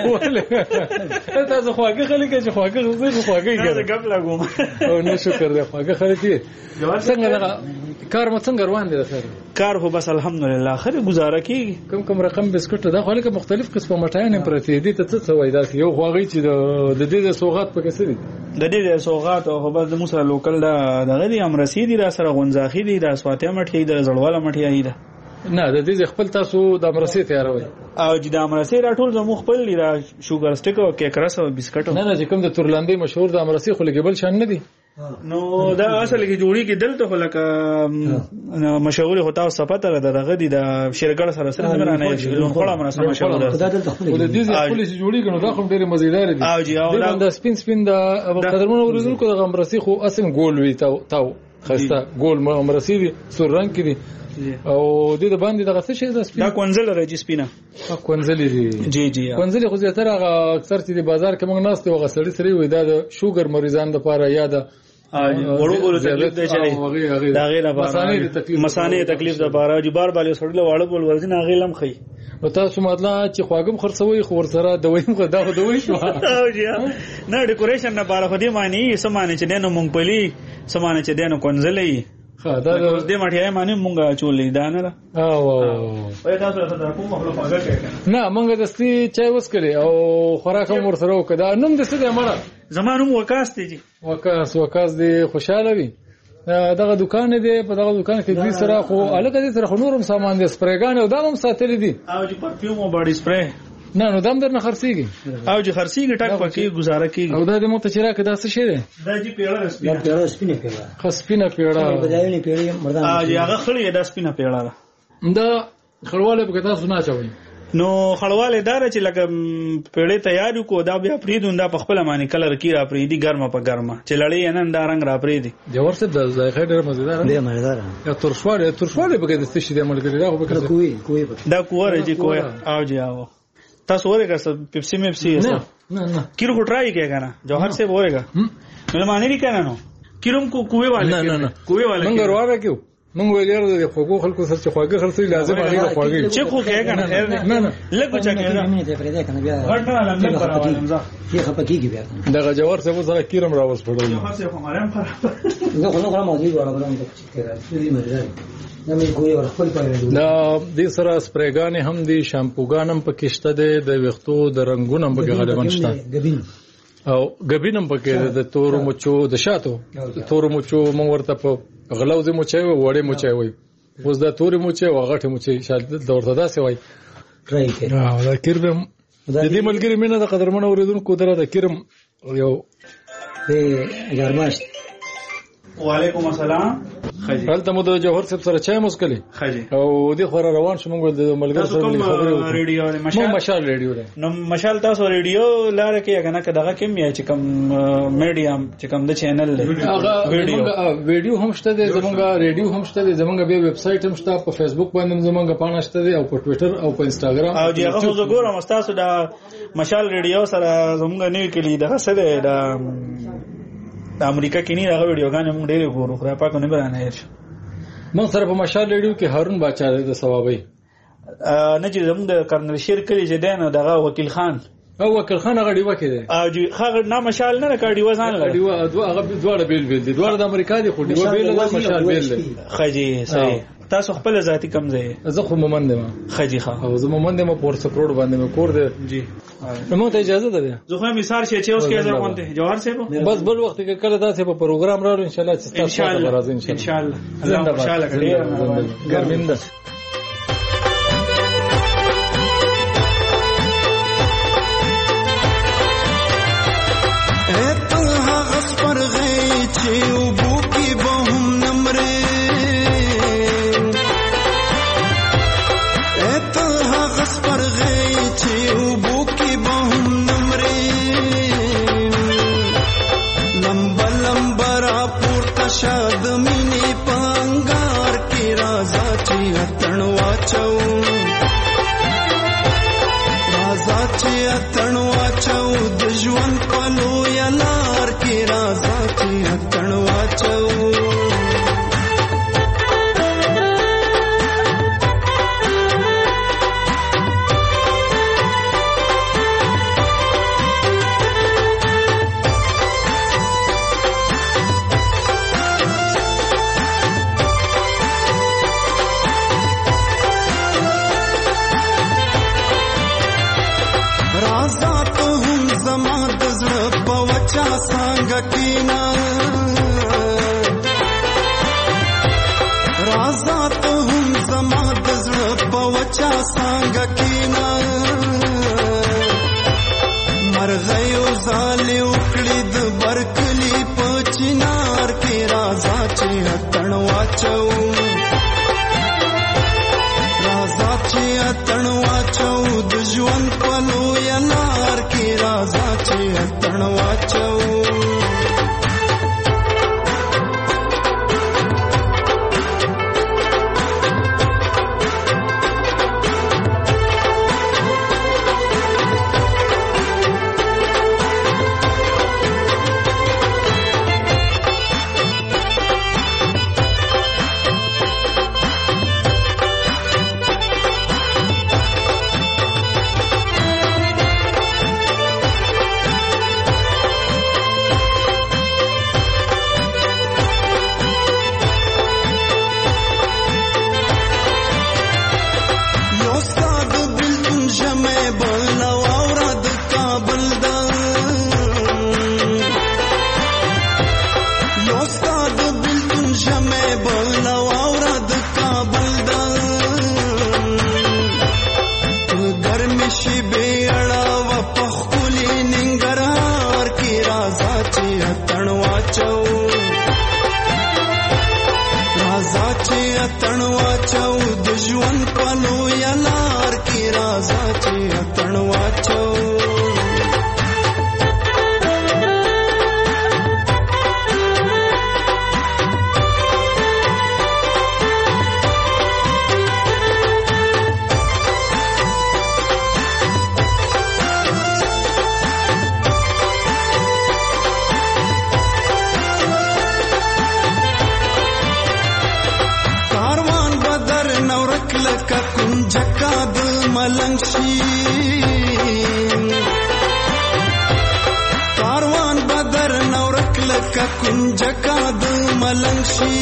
تاسو خواږه خلک چې خواږه زه خواږه کړم غب لګوم او نو شکر ده خواږه خلک دي څنګه دا کار مو څنګه روان دي خیر کار خو بس الحمدلله خیر گزاره کی کم کم رقم بسکټ دا خلک مختلف قسمه مټایان پرتی دي ته څه وای دا یو خواږه چې د دې د سوغات په کسې دي د دې د سوغات او بس د موسی لوکل دا دغه دي امرسي دي را سره غونځاخي دي د اسواتیا مټي د زړواله مټي دي نه د دې خپل تاسو د امرسي تیاروي او چې د امرسي راټول زمو خپل را شوګر سټیک او کیک رس او بسکټ نه نه چې کوم د تورلاندې مشهور د امرسي خو لګبل شان نه دي نو دا اصل کې جوړی کې دلته خو لکه مشهور هوتا او صفته را دغه دي د شیرګړ سره سره نه نه شي لون خړه مرسته مشهور ده خدای دلته خپل د دې خپل چې جوړی کنه دا خو ډېر مزیدار دي او جی او دا سپین سپین د قدرمن ورزونکو د امرسي خو اسم ګول وی تاو تاو خسته ګول امرسي دي سور رنگ کې دي او د دې باندې دغه څه شي دا کونزل راځي سپینه کونزل دي جی جی کونزل خو زیاتره اکثر چې د بازار کې موږ ناست وغه سړی سړی وي دا د شوګر مریضان لپاره یا د وړو بولو تکلیف دی چې دا غیر لپاره مسانه تکلیف د بارا جو بار بالو سړی وړو بول ورځي نه غیلم خي نو تاسو مطلب چې خواګم خرڅوي خو ور سره دویم خو دا دوی شو او جی نه ډیکوریشن نه بار خو دې معنی سمانه چې دنه مونږ پلی سمانه چې دنه کونزلې ها دا دې ماټیای معنی مونږه چولې دا نه او وای تاسو ته کوم مخلوق هغه کوي نه مونږ دستي چای وسکلې او خوراک هم ور سره وکړه نوم دې څه دی مړه زمانوم وکاس دی جی وکاس وکاس دی خوشاله وي دغه دکان دی په دغه دکان کې دوی سره خو الګا دي سره نورم سامان دي سپریګان او دغه هم ساتل دي او چې پرفیوم او باډي سپری نه نو دم درنه خرڅيږي او چې خرڅيږي ټاک پکې گزاره کیږي او دا د مو ته چیرې کدا څه شه ده دا جی پیړه سپینه دا پیړه سپینه پیړه خسپینه پیړه بدایونی پیړه مردان ا جی هغه خړې دا سپینه پیړه دا خړواله په تاسو نه چوي نو خړواله دار چې لکه پیړې تیار کو دا بیا پریدون دا په خپل معنی کلر کی را پریدي ګرمه په ګرمه چې لړې نن دا رنگ را پریدي جوړ څه د ذایقه ډېر مزیدار دی مزیدار یا ترشواله ترشواله به د څه شي د ملګری دا خو به کوی کوی دا کوره جی کوی او جی او تاسو ورګه څه پیپسي میپسي نه نه نه کیرو ټرای کېګا نه جوهر سے ورګه مې معنی نه کنه نو کیروم کو کوی والے نه نه نه کوی والے منګ ورواګه کیو مونږ ویلر د خوګو خلکو سره چې خوګه خرڅي لازم هغه خوګي چې خو کې کنه خیر نه نه لګو چا کې نه ته پرې ده کنه بیا غټ نه لمن پرواله مزه کې خپکیږي بیا دغه جوار څه وسره کیرم راوس پړل خو څه خو مریم خراب زه خو نو غواړم دی وړم چې کړه دې مرزه دا مې کوی ور خپل پاره دا د سره سپریګان هم دي شامپوګان هم پکې شته د وختو د رنگونو هم پکې غالبا شته او غبینم پکې د تورو مچو د شاتو تورو مچو مونږ ورته په غلوځي مچي وړې مچي وي اوس دا توري مچي او غټه مچي شاید د ورته داسې وای ټرای کړه دا کیرم د دې ملګری مینه د قدرمن اوریدونکو دره د کیرم یو د ګرماش وعلیکم السلام خجی هلته مو د جوهر صاحب سره چای مسکلی خجی او د خور روان شوم د ملګری سره خبرې ریډیو مشال مشال ریډیو نو مشال تاسو ریډیو لار کې اګه کدا کوم یا چې کوم میډیم چې کوم د چینل له ویډیو ویډیو هم شته د زمونږه ریډیو هم شته د زمونږه به ویب سټ هم شته په فیسبوک باندې زمونږه پاڼه شته او په ټوئیټر او په انستګرام او چې هغه زه ګورم تاسو د مشال ریډیو سره زمونږه نیو کلی دغه سره د د امریکا کې نه هغه ویډیوګان موږ ډېر ګورو خو پاک نه برانه هیر موږ سره په مشال ریډیو کې هارون باچا د ثوابي نه چې زموږ د کرنل شیر کلی چې دینه دغه وکیل خان او وکیل خان هغه دیوه کې دی او جی هغه نه مشال نه کړي وزن لري دیوه هغه دوه بیل بیل دي دوه د امریکا دي خو دیوه بیل د مشال بیل دی خجی صحیح تاسو خپل ذاتی کم ځای زه خو مومند ما خجی ښه او زه مومند ما پور سپروډ باندې مې کور دی جی نو ته اجازه ده زه خو مثال شي چې اوس کې زه مونته جوهر صاحب بس بل وخت کې کله تاسو په پروګرام راوړو ان شاء الله چې تاسو ته راځي ان شاء الله الله خوشاله کړي ګرمنده لکه کنجکا د ملنګ شي کاروان بدر نورک لکه کنجکا د ملنګ شي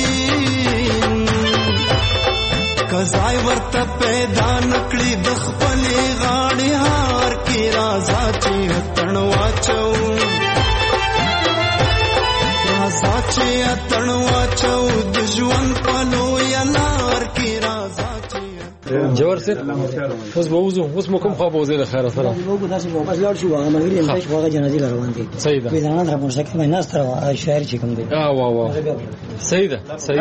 کزای ورته پیدا نکړي د خپلې غاړې هار کې رازا چې اتڼ واچو رازا چې اتڼ واچو د ژوند په لویه لار کې رازا چې جوار سید اوس به وځو اوس مو کوم خوا به وځي له خیره سره وګورئ تاسو په بس لاړ شو هغه ملګری هم چې هغه جنازې روان دي صحیح ده وې ځان را پورته کې نه ستاره شاعر چې کوم دی اه واه واه صحیح ده صحیح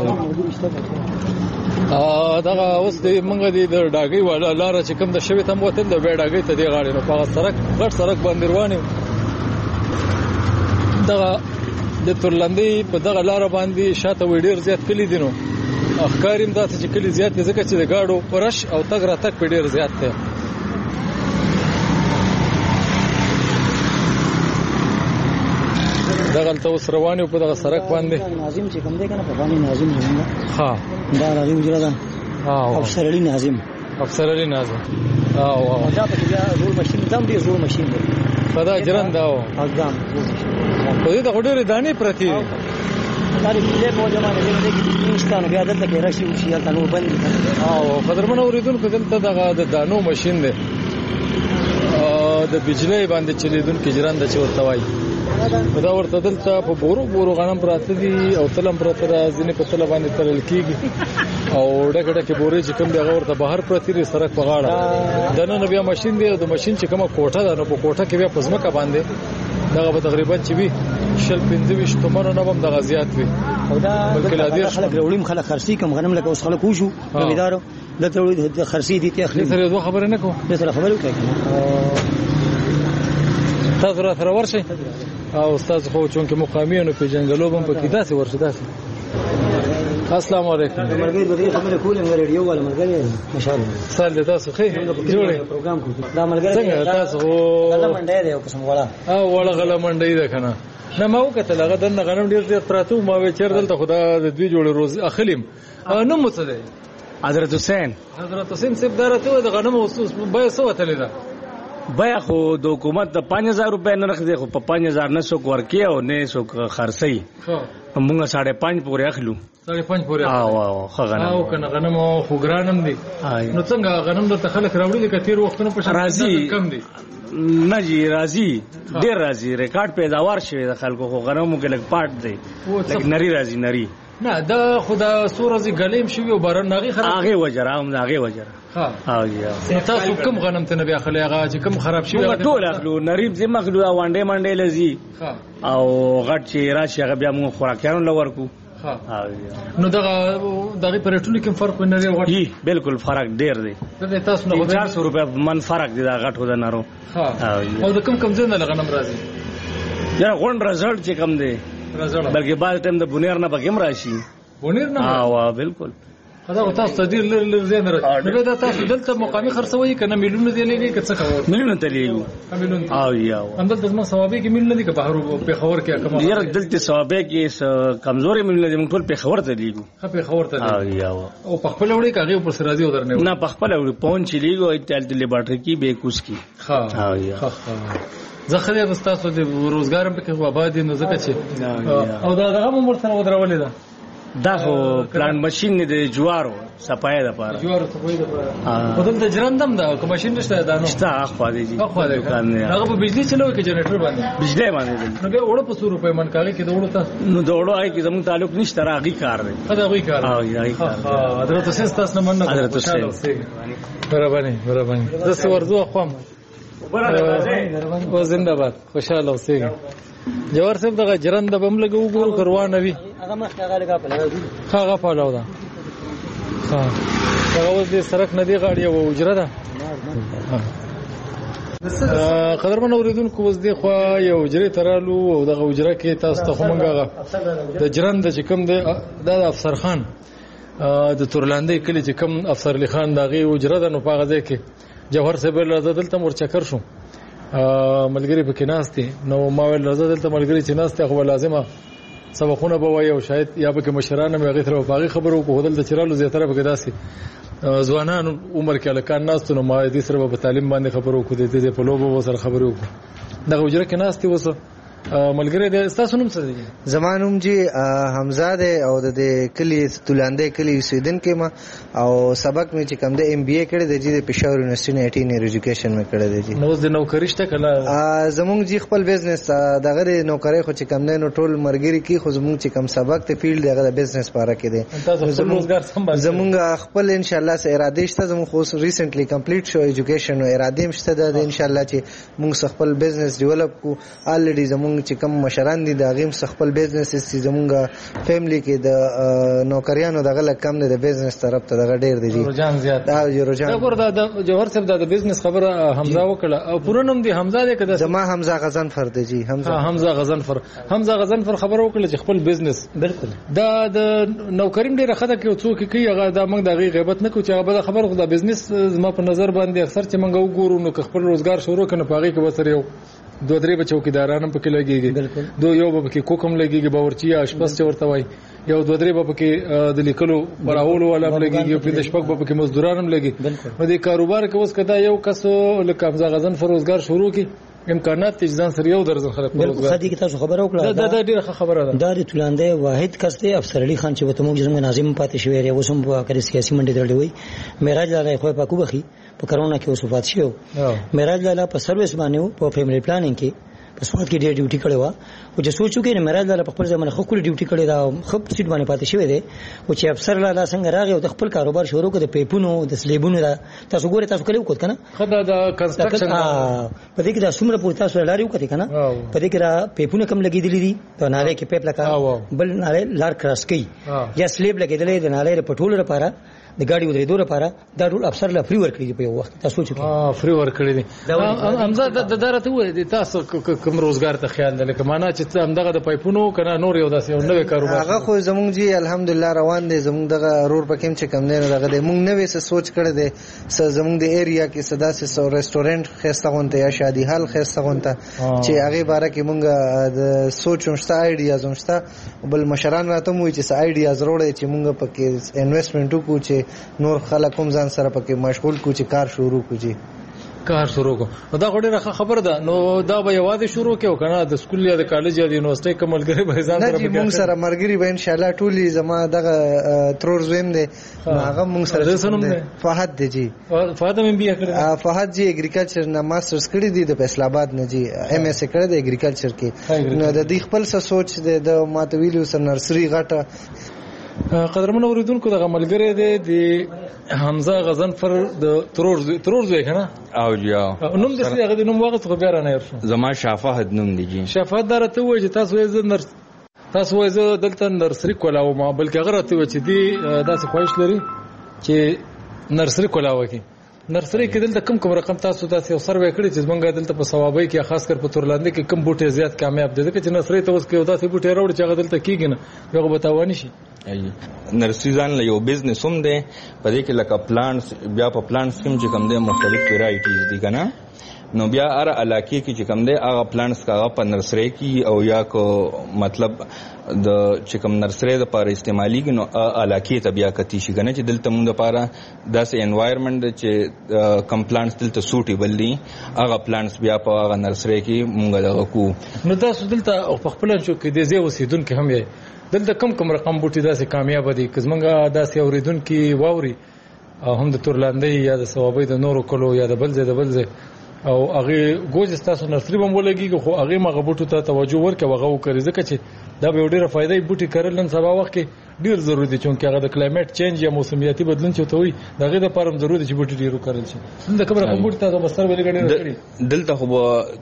ا دغه اوس د منګه د ډاګي والا لار چې کوم د شوي تم وته د وې ډاګي ته دی غاړي نو په سرک غټ سرک باندې روانه دغه د تورلندې په دغه لار باندې شاته وې ډیر زیات کلی دي نو اخکاریم دا چې کلی زیات دي ځکه چې د گاډو پرش او تګ را تک په ډیر زیات دی دغه ته اوس روانه په دغه سرک باندې ناظم چې کوم دی کنه په باندې ناظم نه ها دا راځي وجره ده ها افسر علي ناظم افسر علي ناظم ها وا دا په بیا زور ماشين دم دی زور ماشين دی فدا جرن داو اقدام په دې د غډېرې دانې پرتی دا دې په جماعت کې دې کې انسان بیا دلته کې راشي او شي تنو باندې او قدرمن اوریدونکو دلته دغه د دانو ماشين دی د بجلی باندې چلیدونکو جرن د چورته وای دا ورته دلته په بورو بورو غنم پراته دي او تلم پراته راځي په تل باندې تلل کیږي او ډکه ډکه بورې چې کوم دی هغه ورته بهر پراته دي سرک په غاړه دنه بیا ماشين دی او د ماشين چې کومه کوټه ده نو په کوټه کې بیا پزماکه باندې دغه به تقریبا چې وي شل پنځه ویشت تومنه نه هم دغه زیات وي او دا خلک وروړم خلک خرسي کوم غنم لکه اوس خلک وشو زمیدارو دلته د خرسي دي ته اخلي سره دوه خبره نه کوم دلته خبره وکړه تاسو را سره ورشي او استاد خو چون کې مقامیانو په جنگلو باندې په کې داسې ورشي داسې السلام علیکم مرګي بدري خبره کولم ریډیو ولا مرګي ماشاءالله سال تاسو خې جوړه پروګرام کو دا مرګي څنګه تاسو غلا منډه دی او قسم ولا او ولا غلا منډه دی کنه نه ما وکړه لغه دنه غنم ډیر زیات پراتو ما وی چر دلته خدا د دوی جوړ روز اخلیم نو مو څه دی حضرت حسین حضرت حسین سیب دارته د غنم اوسوس به سو وتلی دا بیا خو د حکومت د پنځه هزار روپے نه رخصه خو په پنځه هزار نه سو ورکی او نه سو خرڅي خو موږ ساڑھے پنځه پورې اخلو ساڑھے پنځه پورې او او خو غنم او کنه غنم خو ګرانم دي نو څنګه غنم د تخلک راوړي د کثیر وختونو په شان کم دي نه جی راضي ډیر راضي ریکارډ پیداوار شوی د خلکو خو غنمو کې لګ پات دی لکه نری راضي نری نه دا خدا سورزي غلیم شوی او باران ناغي خراب هغه وجره هم هغه وجره ها او یا تاسو کوم غنم ته نه بیا خلې هغه چې کوم خراب شوی ټول اخلو نریب زما خلو وانډه منډه لذي او غټ چې راشي هغه بیا موږ خوراکانو لور کو ها نو دغه دغه پرټونو کې فرق نه لري غټ بالکل فرق ډیر دی تاسو نو چار سو روپے من فرق دی دا غټ هدا نارو ها او د کوم کوم ځای نه غنم راځي یا غون رزلټ چې کم دی بلکې بعد ټیم د بونیر نه بګم راشي بونیر نه ها بالکل دا تاسو ته ډیر لږ لږ زین راځي نو دا تاسو دلته مقامي خرڅوي کنه میلیونه دی لګي که څه کوي میلیونه ته لګي میلیونه او یا هم دلته زما ثوابي کې میلیونه دي که بهر په خبر کې کوم ډیر دلته ثوابي کې کمزوري میلیونه دي موږ ټول په خبر ته لګو په خبر ته او یا او په خپل وړي کاغي پر سر راځي ودرنه نه په خپل وړي پونچ لګو ایتل د لیبارټری کې به کوس کی ها او یا زه خلک تاسو د روزګار په کې آباد نو ځکه چې او دا دغه عمر سره ودرولې ده دا خو پلان ماشين دی جوارو صفای ده پاره جوارو صفای ده پاره په دلته جرندم دا کوم ماشين نشته دا نو شته اخوا دی جی اخوا دی هغه په بجلی چلوي کې جنریټر باندې بجلی باندې نو به وړو په sto روپے من کاږي کې دوړو ته نو دوړو آی کې زموږ تعلق نشته راغي کار دی دا غوي کار او یای کار حضرت حسین تاسو نه مننه حضرت حسین برابر برابر زه ورزو اخوام او زنده باد خوشاله اوسئ جوار صاحب دغه جرند بم لګو ګورو کروانه وی هغه مخ هغه لګا په لګا هغه په لاو دا ها هغه اوس د سرک ندی غاړي او اجره ده قدرمن اوریدونکو اوس دی خو یو اجره ترالو او دغه اجره کې تاسو ته کومګه د جرند چې کوم دی د افسر خان د تورلاندې کلی چې کوم افسر علي خان دغه اجره ده نو په غزه کې جوهر صاحب راځه دلته مور چکر شو ملګری پکې ناشته نو ما ول راځه دلته ملګری چې ناشته خو لازمه سبقونه به وایي او شاید یا به کې مشران مې هغې سره به په هغې خبرې وکړو. خو دلته چې رالو زیاتره به کې داسې ځوانان عمر کې هلکان ناستو، نو ما دې سره به په تعلیم باندې خبرې وکړو، د دې په لوبو به سره خبرې وکړو. دغه حجره کې ناستې اوس ملګری دی. ستاسو نوم څه دی؟ زما نوم جی حمزه دی او د کلي تولاندې کلي اوسېدونکی ما او سبق مې چې کوم دی ایم بی اے کړی دی جی د پېښور یونیورسټي نه ایټینیر ایجوکیشن مې کړی دی جی. نو اوس د نوکري شته که نه؟ زمونږ جی خپل بزنس دغه د نوکرۍ خو چې کوم دی نو ټول ملګري کې، خو زمونږ چې کوم سبق دی فیلډ هغه د بزنس پاره کې دی. زمونږ خپل انشاءالله څه ارادې شته. زمونږ خو ریسنټلی کمپلیټ شو ایجوکیشن او ارادې هم شته د انشاءالله چې مونږ خپل بزنس ډیولپ کو. الریډي زمونږ چې کوم مشران دي د هغې هم خپل بزنس چې زمونږ فیملی کې د نوکریانو دغه لږ کم دی، د بزنس طرف ته دغه ډېر دی جي رجحان زیات. رجحان د جوهر صاحب د بزنس خبره حمزه وکړه او پوره نوم دی حمزه دی که؟ زما حمزه غضنفر دی جی. حمزه حمزه غضنفر حمزه غضنفر خبره وکړه چې خپل بزنس بالکل دا د نوکریم ډېره ښه ده که یو څوک کوي هغه دا موږ د هغې غیبت نه کوو چې هغه به دا خبره خو د بزنس زما په نظر باندې اکثر چې موږ وګورو نو که خپل روزګار شروع کړو نو په هغې کې به سره یو دو درې به چوکیداران هم پکې لګېږي، دو یو به پکې کوک هم لګېږي، باورچي یا اشپز چې ورته وایي، یو دو درې به پکې د لیکلو براولو والا هم لګېږي، یو پنځه شپږ به پکې مزدوران هم لګي. نو دې کاروبار کې اوس که دا یو کس لکه حمزه غضنفر روزګار شروع کړي امکانات ته ځان سره یو درځن خلک بالکل خدي کې تاسو خبره وکړه. دا دا ډیره خبره ده. دا د تولاندې واحد کس دی افسر علي خان چې وته موږ زموږ ناظم پاتې شوی دی، اوس هم په کړي سیاسي منډه درلې وي. معراج لاله خو په کوبخي په کرونا کې اوس وفات شو. معراج لاله په سرویس باندې په فیملی پلانینګ کې په سواد کې ډېر ډیوټي کړې و او چې سوچو کې معراج لاله په خپل ځمانه خو کلی ډیوټي کړې دا خو سیټ باندې پاتې شوی دی. او چې افسر لاله څنګه راغی او د خپل کاروبار شروع کړ د پیپونو د سلیبونو دا تاسو ګوره تاسو کله وکړ کنه خدای دا کنستراکشن په دې کې دا څومره پورته تاسو لاري وکړي کنه په دې کې را پیپونه کم لګېدلې دي ته ناله کې پیپ لکه بل ناله لار کراس کوي یا سلیب لګېدلې د ناله په ټولو لپاره د ګاډي ودرېدو لپاره دا ټول افسر لا فری ورکړي په یو وخت. تاسو سوچ وکړئ اه فری ورکړي دي. همزه د دارته وې تاسو کوم روزګار ته خیال ده لکه معنا چې همدغه د پایپونو کنه نور یو داسې یو نوې کاروبار هغه خو زمونږ جی الحمدلله روان دي. زمونږ دغه رور پکې چې کم نه دغه د مونږ نوې څه سوچ کړی دی زمونږ د ایریا کې صدا سه سو ریسټورانټ خسته غونته یا شادي حال خسته غونته چې هغه باره کې مونږ د سوچ مشته آیډیاز مشته بل مشران راته مو چې آیډیاز وروړي چې مونږ پکې انویسټمنټ وکړو چې نور خلک هم ځان سره پکې مشغول کو چې کار شروع کوجی کار شروع کو. دا غوډه خبر ده نو دا به یوازې شروع کېو کنه د سکول یا د کالج یا د یونیورسيټي کوملګری به ځان سره نه مونږ سره مرګري به ان شاء الله ټولي زما دغه ترور زویم دي هغه مونږ سره فهد دی جی فهد مې بیا کړی فهد جی اګریکلچر نه ماسترز کړی دی د فیصل آباد نه جی ایم ایس کړی دی اګریکلچر کې نو د دې خپل څه سوچ دی د ماتویلو سره نرسري غټه. قدرمن اوریدونکو دغه ملګری دی د حمزه غضنفر د ترور ترور زوی کنه او جا نوم د هغه د نوم واغت خو بیا را نه يرشو زما شافعت نوم دی جی شافعت درته وای چې تاسو یې زندر تاسو وای زه دلته نرسري کولاو ما بلکې هغه راته و چې دی داسې خواهش لري چې نرسري کولاو کې نرسري کې دلته کم کوم رقم تاسو تاسو یو سروې کړی چې زمونږ دلته په ثوابي کې خاص کر په تورلاندې کې کم بوټي زیات کامیاب دي چې نرسري ته اوس کې یو داسې بوټي راوړي چې هغه دلته کېږي نه یو بتاوانی شي. نرسري ځان له یو بزنس هم دی په دې کې لکه پلانټس بیا په پلانټس کې چې کوم دي مختلف ویرایټیز دي کنه نو بیا هر علاقې کې چې کوم دی هغه پلانټس هغه په نرسري کې او یا کو مطلب د چې کوم نرسري د لپاره استعمالي نو علاقې ته بیا کتی شي کنه چې دلته موږ لپاره داسې انوایرنمنت چې کم پلانټس دلته سوټیبل دي هغه پلانټس بیا په هغه نرسري کې موږ دغه کو. نو تاسو دلته په خپل شو کې د زی اوسیدونکو هم یې دلته کم کم رقم بوټي داسې کامیاب دي که زمونږ داسې اوریدونکو واوري او هم د تورلاندې یا د ثوابي د نورو کلو یا د بلځه د بلځه او هغه ګوز تاسو نرسري بم ولګي خو هغه مغه بوټو ته توجه ورکړي هغه وکړي ځکه چې دا به ډیره فائدې بوټي کړل نن سبا وخت کې ډیر ضروري دي چې هغه د کلایمټ چینج یا موسمیاتي بدلون چې توي دغه د پرم ضروري دي چې بوټي ډیرو کړل شي. د کومه کوم بوټي تاسو بستر ویل غړي دلته خو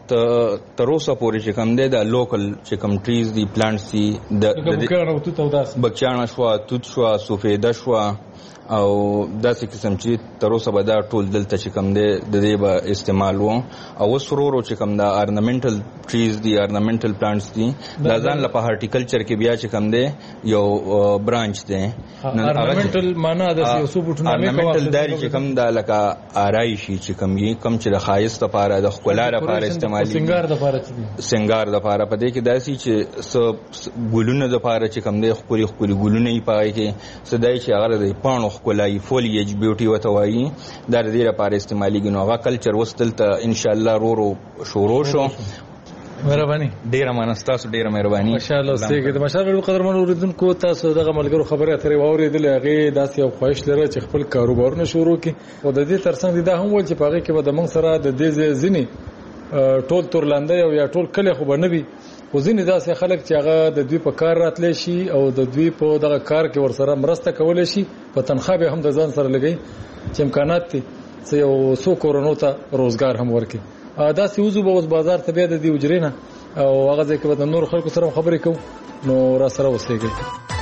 تر اوسه پورې چې کوم دی د لوکل چې کوم ټریز دي پلانټس دي د بکیانو توت او داس بکیانو شو توت شو سوفیده شو او داسې قسم چې تر اوسه به دا ټول دلته چې کوم دی د دې به استعمال وو او اوس ورو ورو چې کوم دا ارنامنټل ټریز دي ارنامنټل پلانټس دي دا ځان له په هارټیکلچر کې بیا چې کوم دی یو برانچ دی ارنامنټل معنا د یو څو بوټونو ارنامنټل داري چې کوم دا لکه آرایشي چې کوم یې کوم چې د ښایست لپاره د ښکلا لپاره استعمالي سنگار د لپاره سنگار د لپاره په دې کې داسي چې سب ګلونه د لپاره چې کوم دی خوري خوري ګلونه یې پای کې سدای چې هغه د پانو ښکلای فولیج بیوټي وته وایي دا د دې لپاره استعمالي ګنو هغه کلچر وستلته ان شاء الله رو رو شروع شو مهرباني ډیره منستاسو ډیره مهرباني ماشاء الله سیګه د مشاغل قدرمن اوریدونکو تاسو دغه ملګرو خبره اترې واوریدل هغه داسې یو خواهش لري چې خپل کاروبارونه شروع کړي او د دې ترڅنګ دا هم ول چې پاغه کې به د موږ سره د دې ځینی ټول تورلاندې او یا ټول کله خو بنوي خو ځینې داسې خلک چې هغه د دوی په کار راتلی شي او د دوی په دغه کار کې ورسره مرسته کولی شي په تنخواه به هم د ځان سره لګي چې امکانات دي چې یو څو کورونو ته روزګار هم ورکړي داسې وځو به اوس بازار ته بیا د دې اجرې نه او هغه ځای کې به د نور خلکو سره خبرې کوو نو را سره اوسېږئ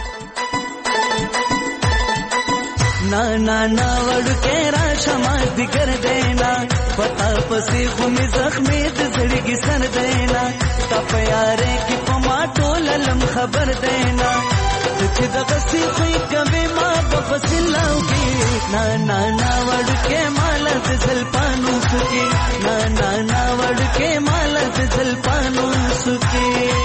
ना ना ना वड़ के राशमा दिगर देना पता पसी खुमी जख्मी दड़गी सर देना तप यारे की पमा टोलम खबर देना तुझे दगसी खुई कभी माँ बफसिलाऊगी ना ना ना वड़ के माला जल पानू सुखी ना ना ना वड़ के माला जल पानू सुखी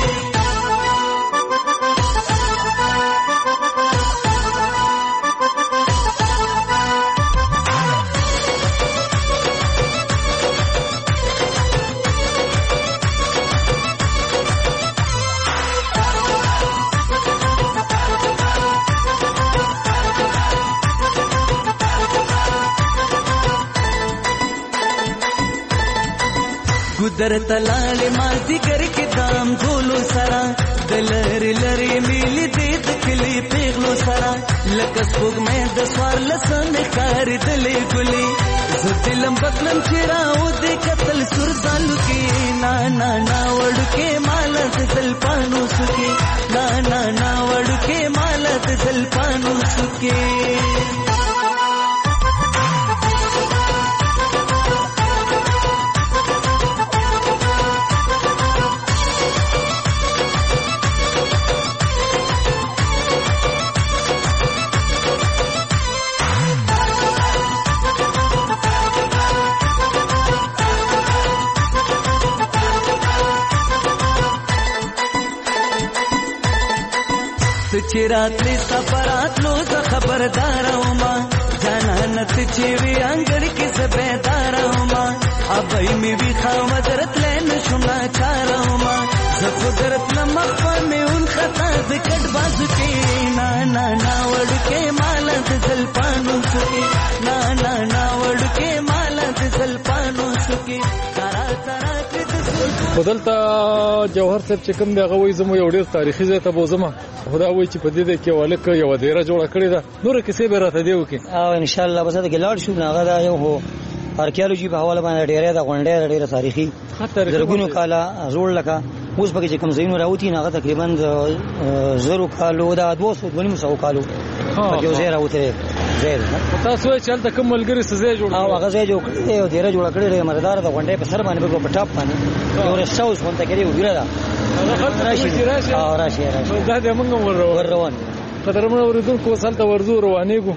गुदर तलाले माजी करके दाम धोलो सरा दलर लरे मिली दीद खिली पेगलो सरा लकस बुग में दसवार लसन कार दले गुली दिलम बकलम चिराओ दे कतल सुर जालू की ना ना ना वड़ के माला दल पानू सुके ना ना ना वड़ के माला दल पानू सुके चिरात ले सफरात लो सा खबरदार मां जाना नत चेवी अंगड़ की सबेदार मां अब में भी खावदरत लेन शुना चार मां कुदरत लमख में उन खता विकट बाज के ना ना ना वड़ के माला जल पानू सुके ना ना ना वड़ के माला जल पानू सुके तारा तारा بدلته جوهر صاحب چې کوم دغه وای زمو یو ډیر تاریخي ځای ته بوزم خدا وای چې په دې کې ولک یو دیره جوړه کړې ده نور کیسه به راته دیو کې او ان شاء الله بس دا ګلاړ شو نه غدا یو هو ارکیالوجي په حواله باندې ډیره د غونډه ډیره تاریخي درګونو کالا زوړ لکه اوس به چې کوم زینو راوتی نه غدا تقریبا زرو کالو دا دوه سو ونیم سو کالو ها یو ځای راوته زیر تاسو چې چلته کوم ملګری سزا جوړ او هغه ځای جوړ کړی او ډیره جوړ کړی مردار د غونډه په سر باندې په ټاپ باندې یو رساوس مونته کړی وګړه دا راشي راشي او راشي راشي دا د موږ ور روان قدرمن اوریدونکو سالته ورزو روانېګو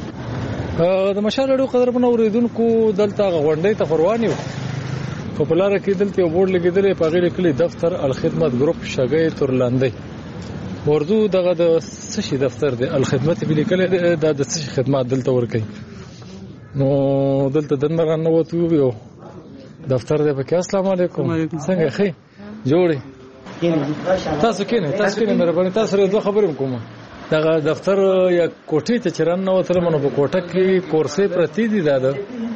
د مشالړو قدرمن اوریدونکو دلته غونډې ته فروانیو په بلاره کې دلته یو بورډ لګیدل په غیر کلی دفتر الخدمت ګروپ شګې تورلاندې ورزو دغه د سشي دفتر دی الخدمت به لیکل دا د سشي خدمات دلته ورکي نو دلته دنه نو وته یو دفتر دی په السلام علیکم څنګه خې جوړې تاسو کینه تاسو کینه مهرباني تاسو سره دوه خبرې کوم دغه دفتر یا کوټې ته چرن نو تر منو په کوټه کې کورسې پرتی دي دا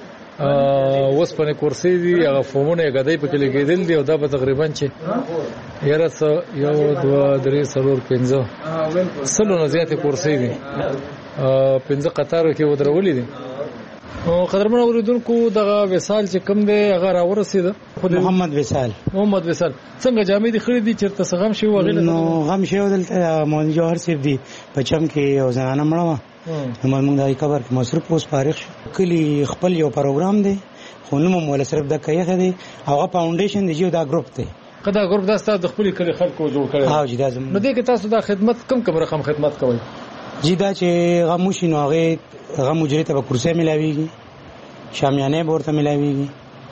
اوس په کورسې دي هغه فورمونه غدای په کې لګیدل دي او دا په تقریبا چې یاره یو دوه درې څلور پنځه سلو نه زیاتې کورسې دي پنځه قطارو کې ودرولې دي او قدرمن اوریدونکو دغه وسال چې کم دی هغه راورسید محمد وسال محمد وسال څنګه جامې دي خړې دي چیرته غم شي وغیله نو غم شي ودلته مون جوهر سیب دي پچم کې او زنانه مړه نو موږ د قبر کې مصروف اوس فارغ شو. کلی خپل یو پروګرام دی خو نوم مولا صرف د کایغه دی هغه فاونډیشن دی چې دا ګروپ دی. کدا ګروپ دا ستاسو د خپل کلی خلکو جوړ کړی؟ ها جی دا زموږ. نو دې کې تاسو دا خدمت کم کم رقم خدمت کوئ؟ جی دا چې غموشي نو هغه هغه مجری ته کرسي ملاويږي شامیانه ورته ملاويږي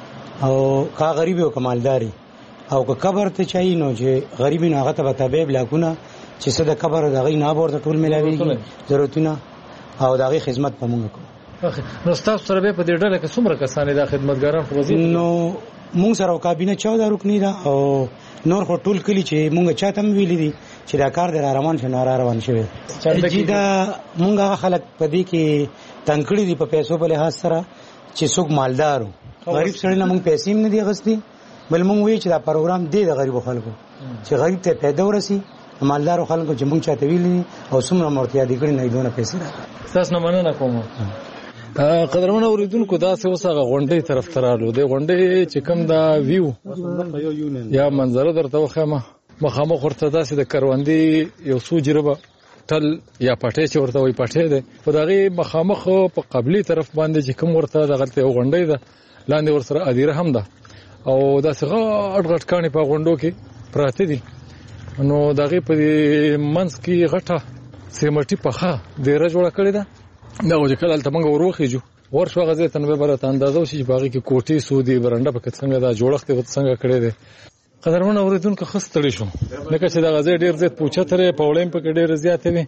او کا غریب او کمالداري او که قبر ته چای نو چې غریب نه هغه ته تابع بلاکونه چې څه د قبر دغه نه ورته ټول ملاويږي ضرورتونه او دغه خدمت پمږ کو. نو تاسو سره به په دې ډله کې څومره کسان دا خدمتګاران خو وزیر؟ نو مونږ سره کابینه چوده رکنی دا او نور خو ټول کلی چې مونږ چاته ویلي دي چې دا کار د روان شنه را روان شوی. چې دا مونږه خلک په دې کې تنکړی دي په پیسو په لحاظ سره چې څوک مالدارو غریب سره نه مونږ پیسې نه دي غستی بل مونږ وی چې دا پروګرام دی د غریب خلکو چې غریب ته پیدا ورسی مالدارو خلکو چې مونږ چاته ویلي او څومره مرتیا دي کړی نه دونه پیسې راځي. تاسو نه مننه کوم. قدرمن اوریدونکو دا څه وسغه غونډې طرف ترالو دی غونډې چې کوم دا ویو یا منظره درته وخمه مخامخ ورته داسې د کروندې یو څو جربه تل یا پټې چې ورته وي پټې ده په دغه مخامخ په قبلي طرف باندې چې کوم ورته دغه ته غونډې ده لاندې ورسره ادیره هم ده او داسې غټ غټ کاني په غونډو کې پراته دي. نو دغه په منځ کې غټه سیمټي پخه ډیره جوړه کړې ده. دا وجه کله تل موږ وروخیجو ورشو غزه تنوي برته اندازو شي باغی کې کوټي سودی برنده په څنګه دا جوړښت څنګه کړی دی. قدرمن اوریدونکو خستړی شو لکه چې دا غزه ډیر زیات پوښتنه په وړاندې په ډیر زیات وي.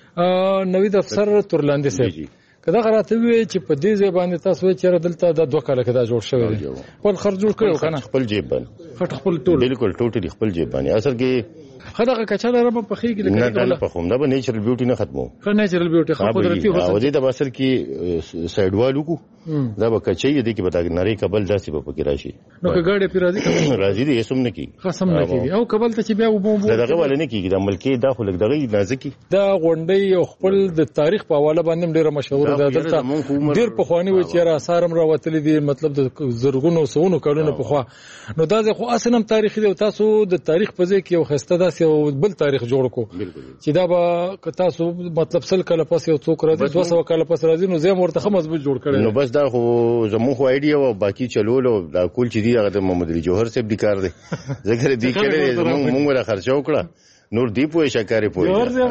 نوید افسر تورلاندې سي کدا غراته وی چې په دې ځای باندې تاسو چې دلته د دوه کاله کې دا جوړ شوی دی خپل خرج جوړ کړو کنه خپل جیب باندې خټ خپل ټول بالکل ټوټلی خپل جیب باندې اصل کې خدای کچاله رب په خې کې نه نه په کوم نه به نیچرل بیوټي نه ختمو خو نیچرل بیوټي خو قدرتي هو او دې د اصل کې سایډ والو کو دا به کچې دې کې بتا نری قبل داسې په پکې راشي نو که ګاډي پر راځي راځي دې سم نه کی قسم نه کی او قبل ته چې بیا وبو دغه ول نه کیږي د ملکی داخله دغه نازکی دا غونډي او خپل د تاریخ په حواله باندې ډیره مشهور ده دلته ډیر په خواني و چې را سارم را وتل دي مطلب د زرګونو سونو کلونو په خوا نو دا ځکه اصلا تاریخي دی تاسو د تاریخ په ځای کې یو خسته داسې او بل تاریخ جوړ کو چې دا به تاسو مطلب سل کله پس یو څوک راځي دوه سوه کله پس راځي نو زم ورته مضبوط جوړ کړي. نو بس دا خو زموږ خو ایډیا او باقی چلولو دا کول چې دی هغه د محمد علي جوهر صاحب دی کار دی ذکر دی کړي موږ موږ را خرچو کړه نور دی پوي شکارې پوي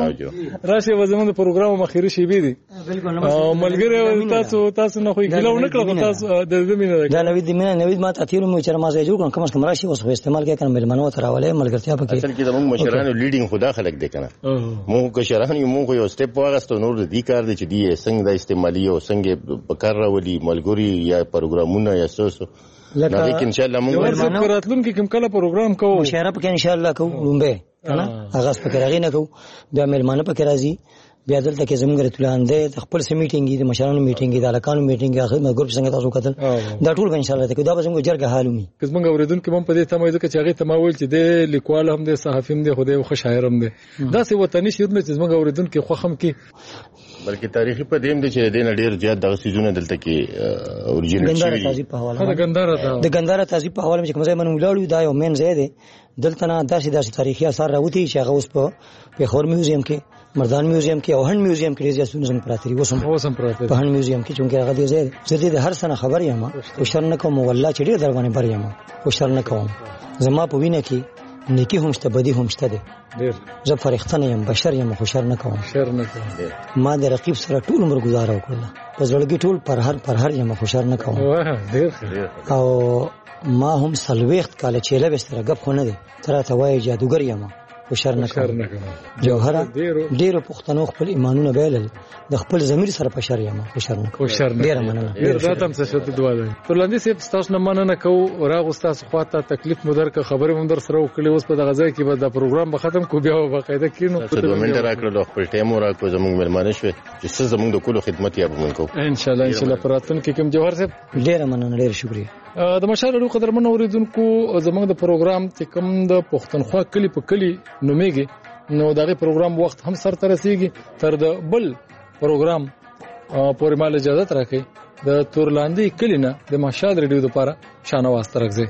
راشه وزمن د پروګرام مخیری شي بي دي او ملګری تاسو تاسو نه خو ګلو نه کړو تاسو د زمينه دا نوې د مینه نوې ما ته تیر مو چې ما زه جوړ کړم کوم څه راشي اوس استعمال کې کنه ملمنو تر حواله ملګرتیا پکې اصل کې زموږ مشرانو لیډینګ خدا خلک دي کنه موږ که شرحن یو موږ یو سټپ واغستو نور دی کار دي چې دی څنګه د استعمالي او څنګه پکار راولي ملګری یا پروګرامونه یا سوسو لکه ان شاء الله موږ راتلون کې کوم کله پروګرام کوو مشاره پکې ان شاء الله کوو لومبه کنه اغاز پکې راغی نه کوو بیا ملمانه پکې راځي بیا دلته کې زموږ رتلان دي د خپل سم میټینګ دي مشرانو میټینګ دي د الکانو میټینګ اخر مې ګروپ څنګه تاسو کتل دا ټول به ان شاء الله ته دا به زموږ جرګه حالومي که زموږ اوریدونکو هم په دې تمه دي چې هغه تماول چې د لیکوال هم دي صحافي هم دي خو د شاعر هم دي دا سه وطني شعر چې زموږ اوریدونکو خو هم کې بلکې تاریخي په دیم دي چې د نړۍ زیات دغه سيزونه دلته کې اوريجینل شي د ګنداره د ګنداره تهذیب په حواله چې کوم ځای باندې ولاړو دا یو مین ځای دی دلته نه داسې داسې تاریخي آثار راوتی چې هغه اوس په پیښور میوزیم کې مردان میوزیم کې او هند میوزیم کې ډیر څه څنګه پراته دي وسم وسم پراته په هند میوزیم کې چې هغه دی ځای چې د هر سنه خبر یم او شر نه کوم والله چې ډیر در باندې بر یم او شر نه کوم زما په وینه کې نیکی هم شته بدی هم شته ډیر زه فرښتنه یم بشر یم خو شر نه کوم شر نه کوم ما د رقیب سره ټول عمر گزاره وکړه په زړګي ټول پر هر پر هر یم خو شر نه کوم ډیر او ما هم سلويخت کاله چيله بستر غب خو نه دي تر ته وای جادوګر یم خو شر نه کوم جوهره ډیر پښتنو خپل ایمانونه بیلل د خپل ضمیر سره په شر یم خو شر نه خو شر نه ډیر مننه ډیر ذاتم څه شته دوا ده ترلاندې سیب تاسو نه مننه کو راغ استاد خواته تکلیف مدر که خبره مون در سره وکړي اوس په دغه ځای کې به دا پروګرام به ختم کو بیا به قاعده کینو څه دوه منټه راکړل خپل ټیم راکو زموږ ملمانه شو چې څه زموږ د کولو خدمت یا به مونږ کو ان شاء الله ان شاء الله پراتون کې کوم جوهر صاحب ډیر مننه ډیر شکریہ د مشالو قدرمن اوریدونکو زموږ د پروګرام چې کوم د پښتونخوا کلی په کلی نومېږي نو دغه پروګرام وخت هم سر تر رسیږي تر د بل پروګرام پورې مال اجازه راکړي د تورلاندې کلینا د مشال ریډیو لپاره شانواز ترغزه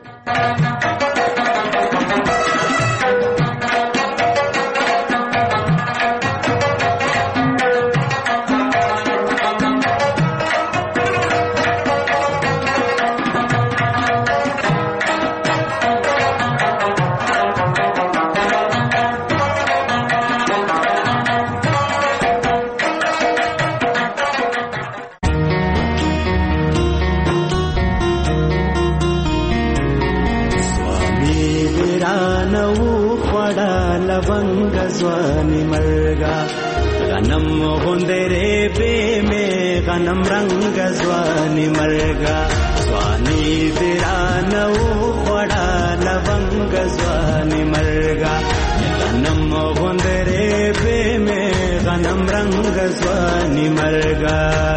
لونگ زوانی مرگا غنم غندرے بے میں غنم رنگ زوانی مرگا زوانی بیرانو خڑا لونگ زوانی مرگا غنم غندرے بے میں غنم رنگ زوانی مرگا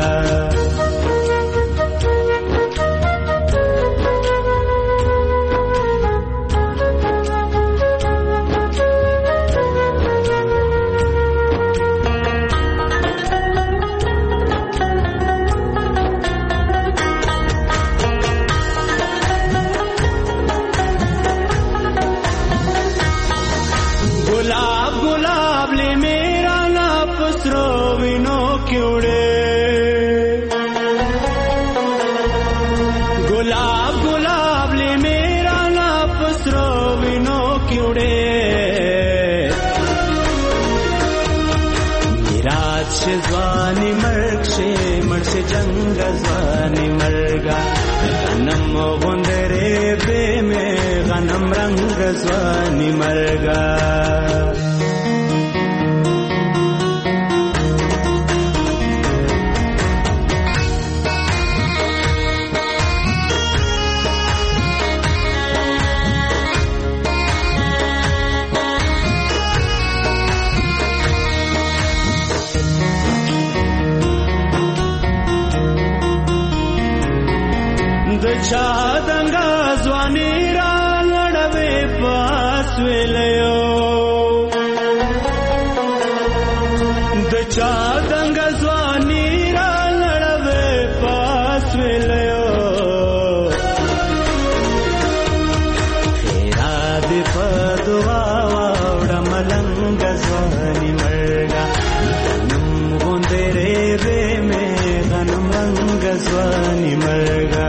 زوانی مرگ شے مرش جنگ زوانی مرگا غنم غندرے بے میں غنم رنگ زوانی مرگا چا دنگا زوانی را لڑوے پاس ویلیو د چا دنگا زوانی را لڑوے پاس ویلیو خیرا دی پدوا واوڑا ملنگ زوانی مرگا غنم غندرے بے میں غنم رنگ زوانی مرگا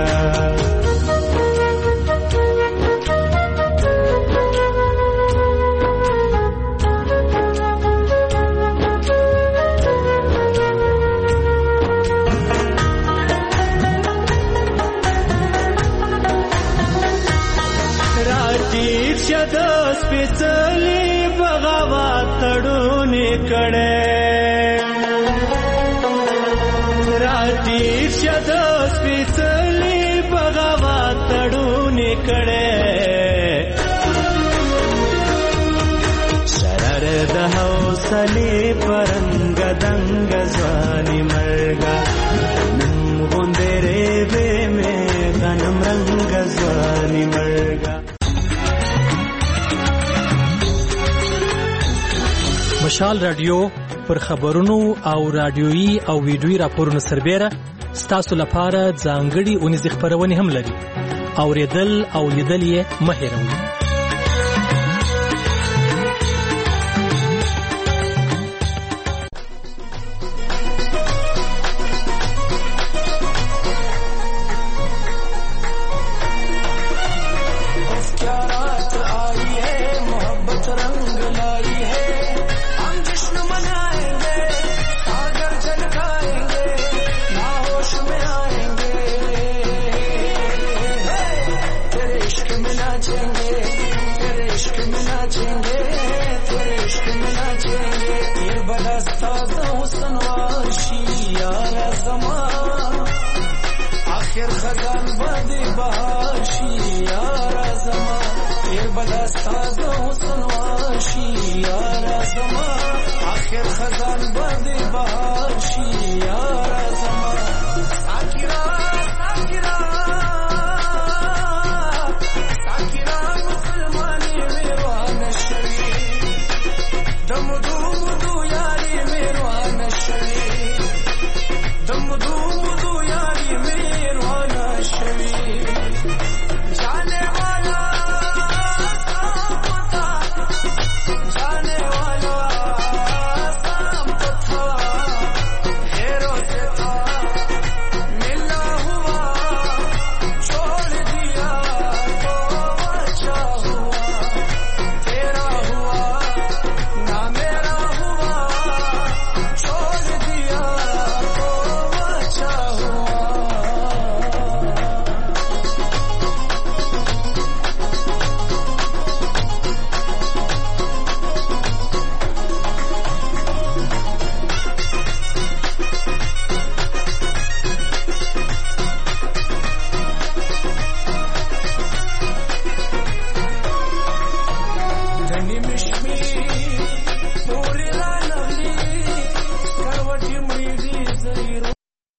سپیڅلی بغاوت تړونی کړه راټی شد سپیڅلی بغاوت تړونی کړه شرر د حوصله پرنګ دنګ ځواني مرګا غنم غندرې به مې غنم رنګ ځواني مرګا مشال رادیو پر خبرونو او رادیويي او ویډیويي راپورونو سربېره ستاسو لپاره ځانګړي اونیزې خپرونې هم لري. اوریدل او لیدل یې مه هېروئ. आखिर खजान बदे बहार शी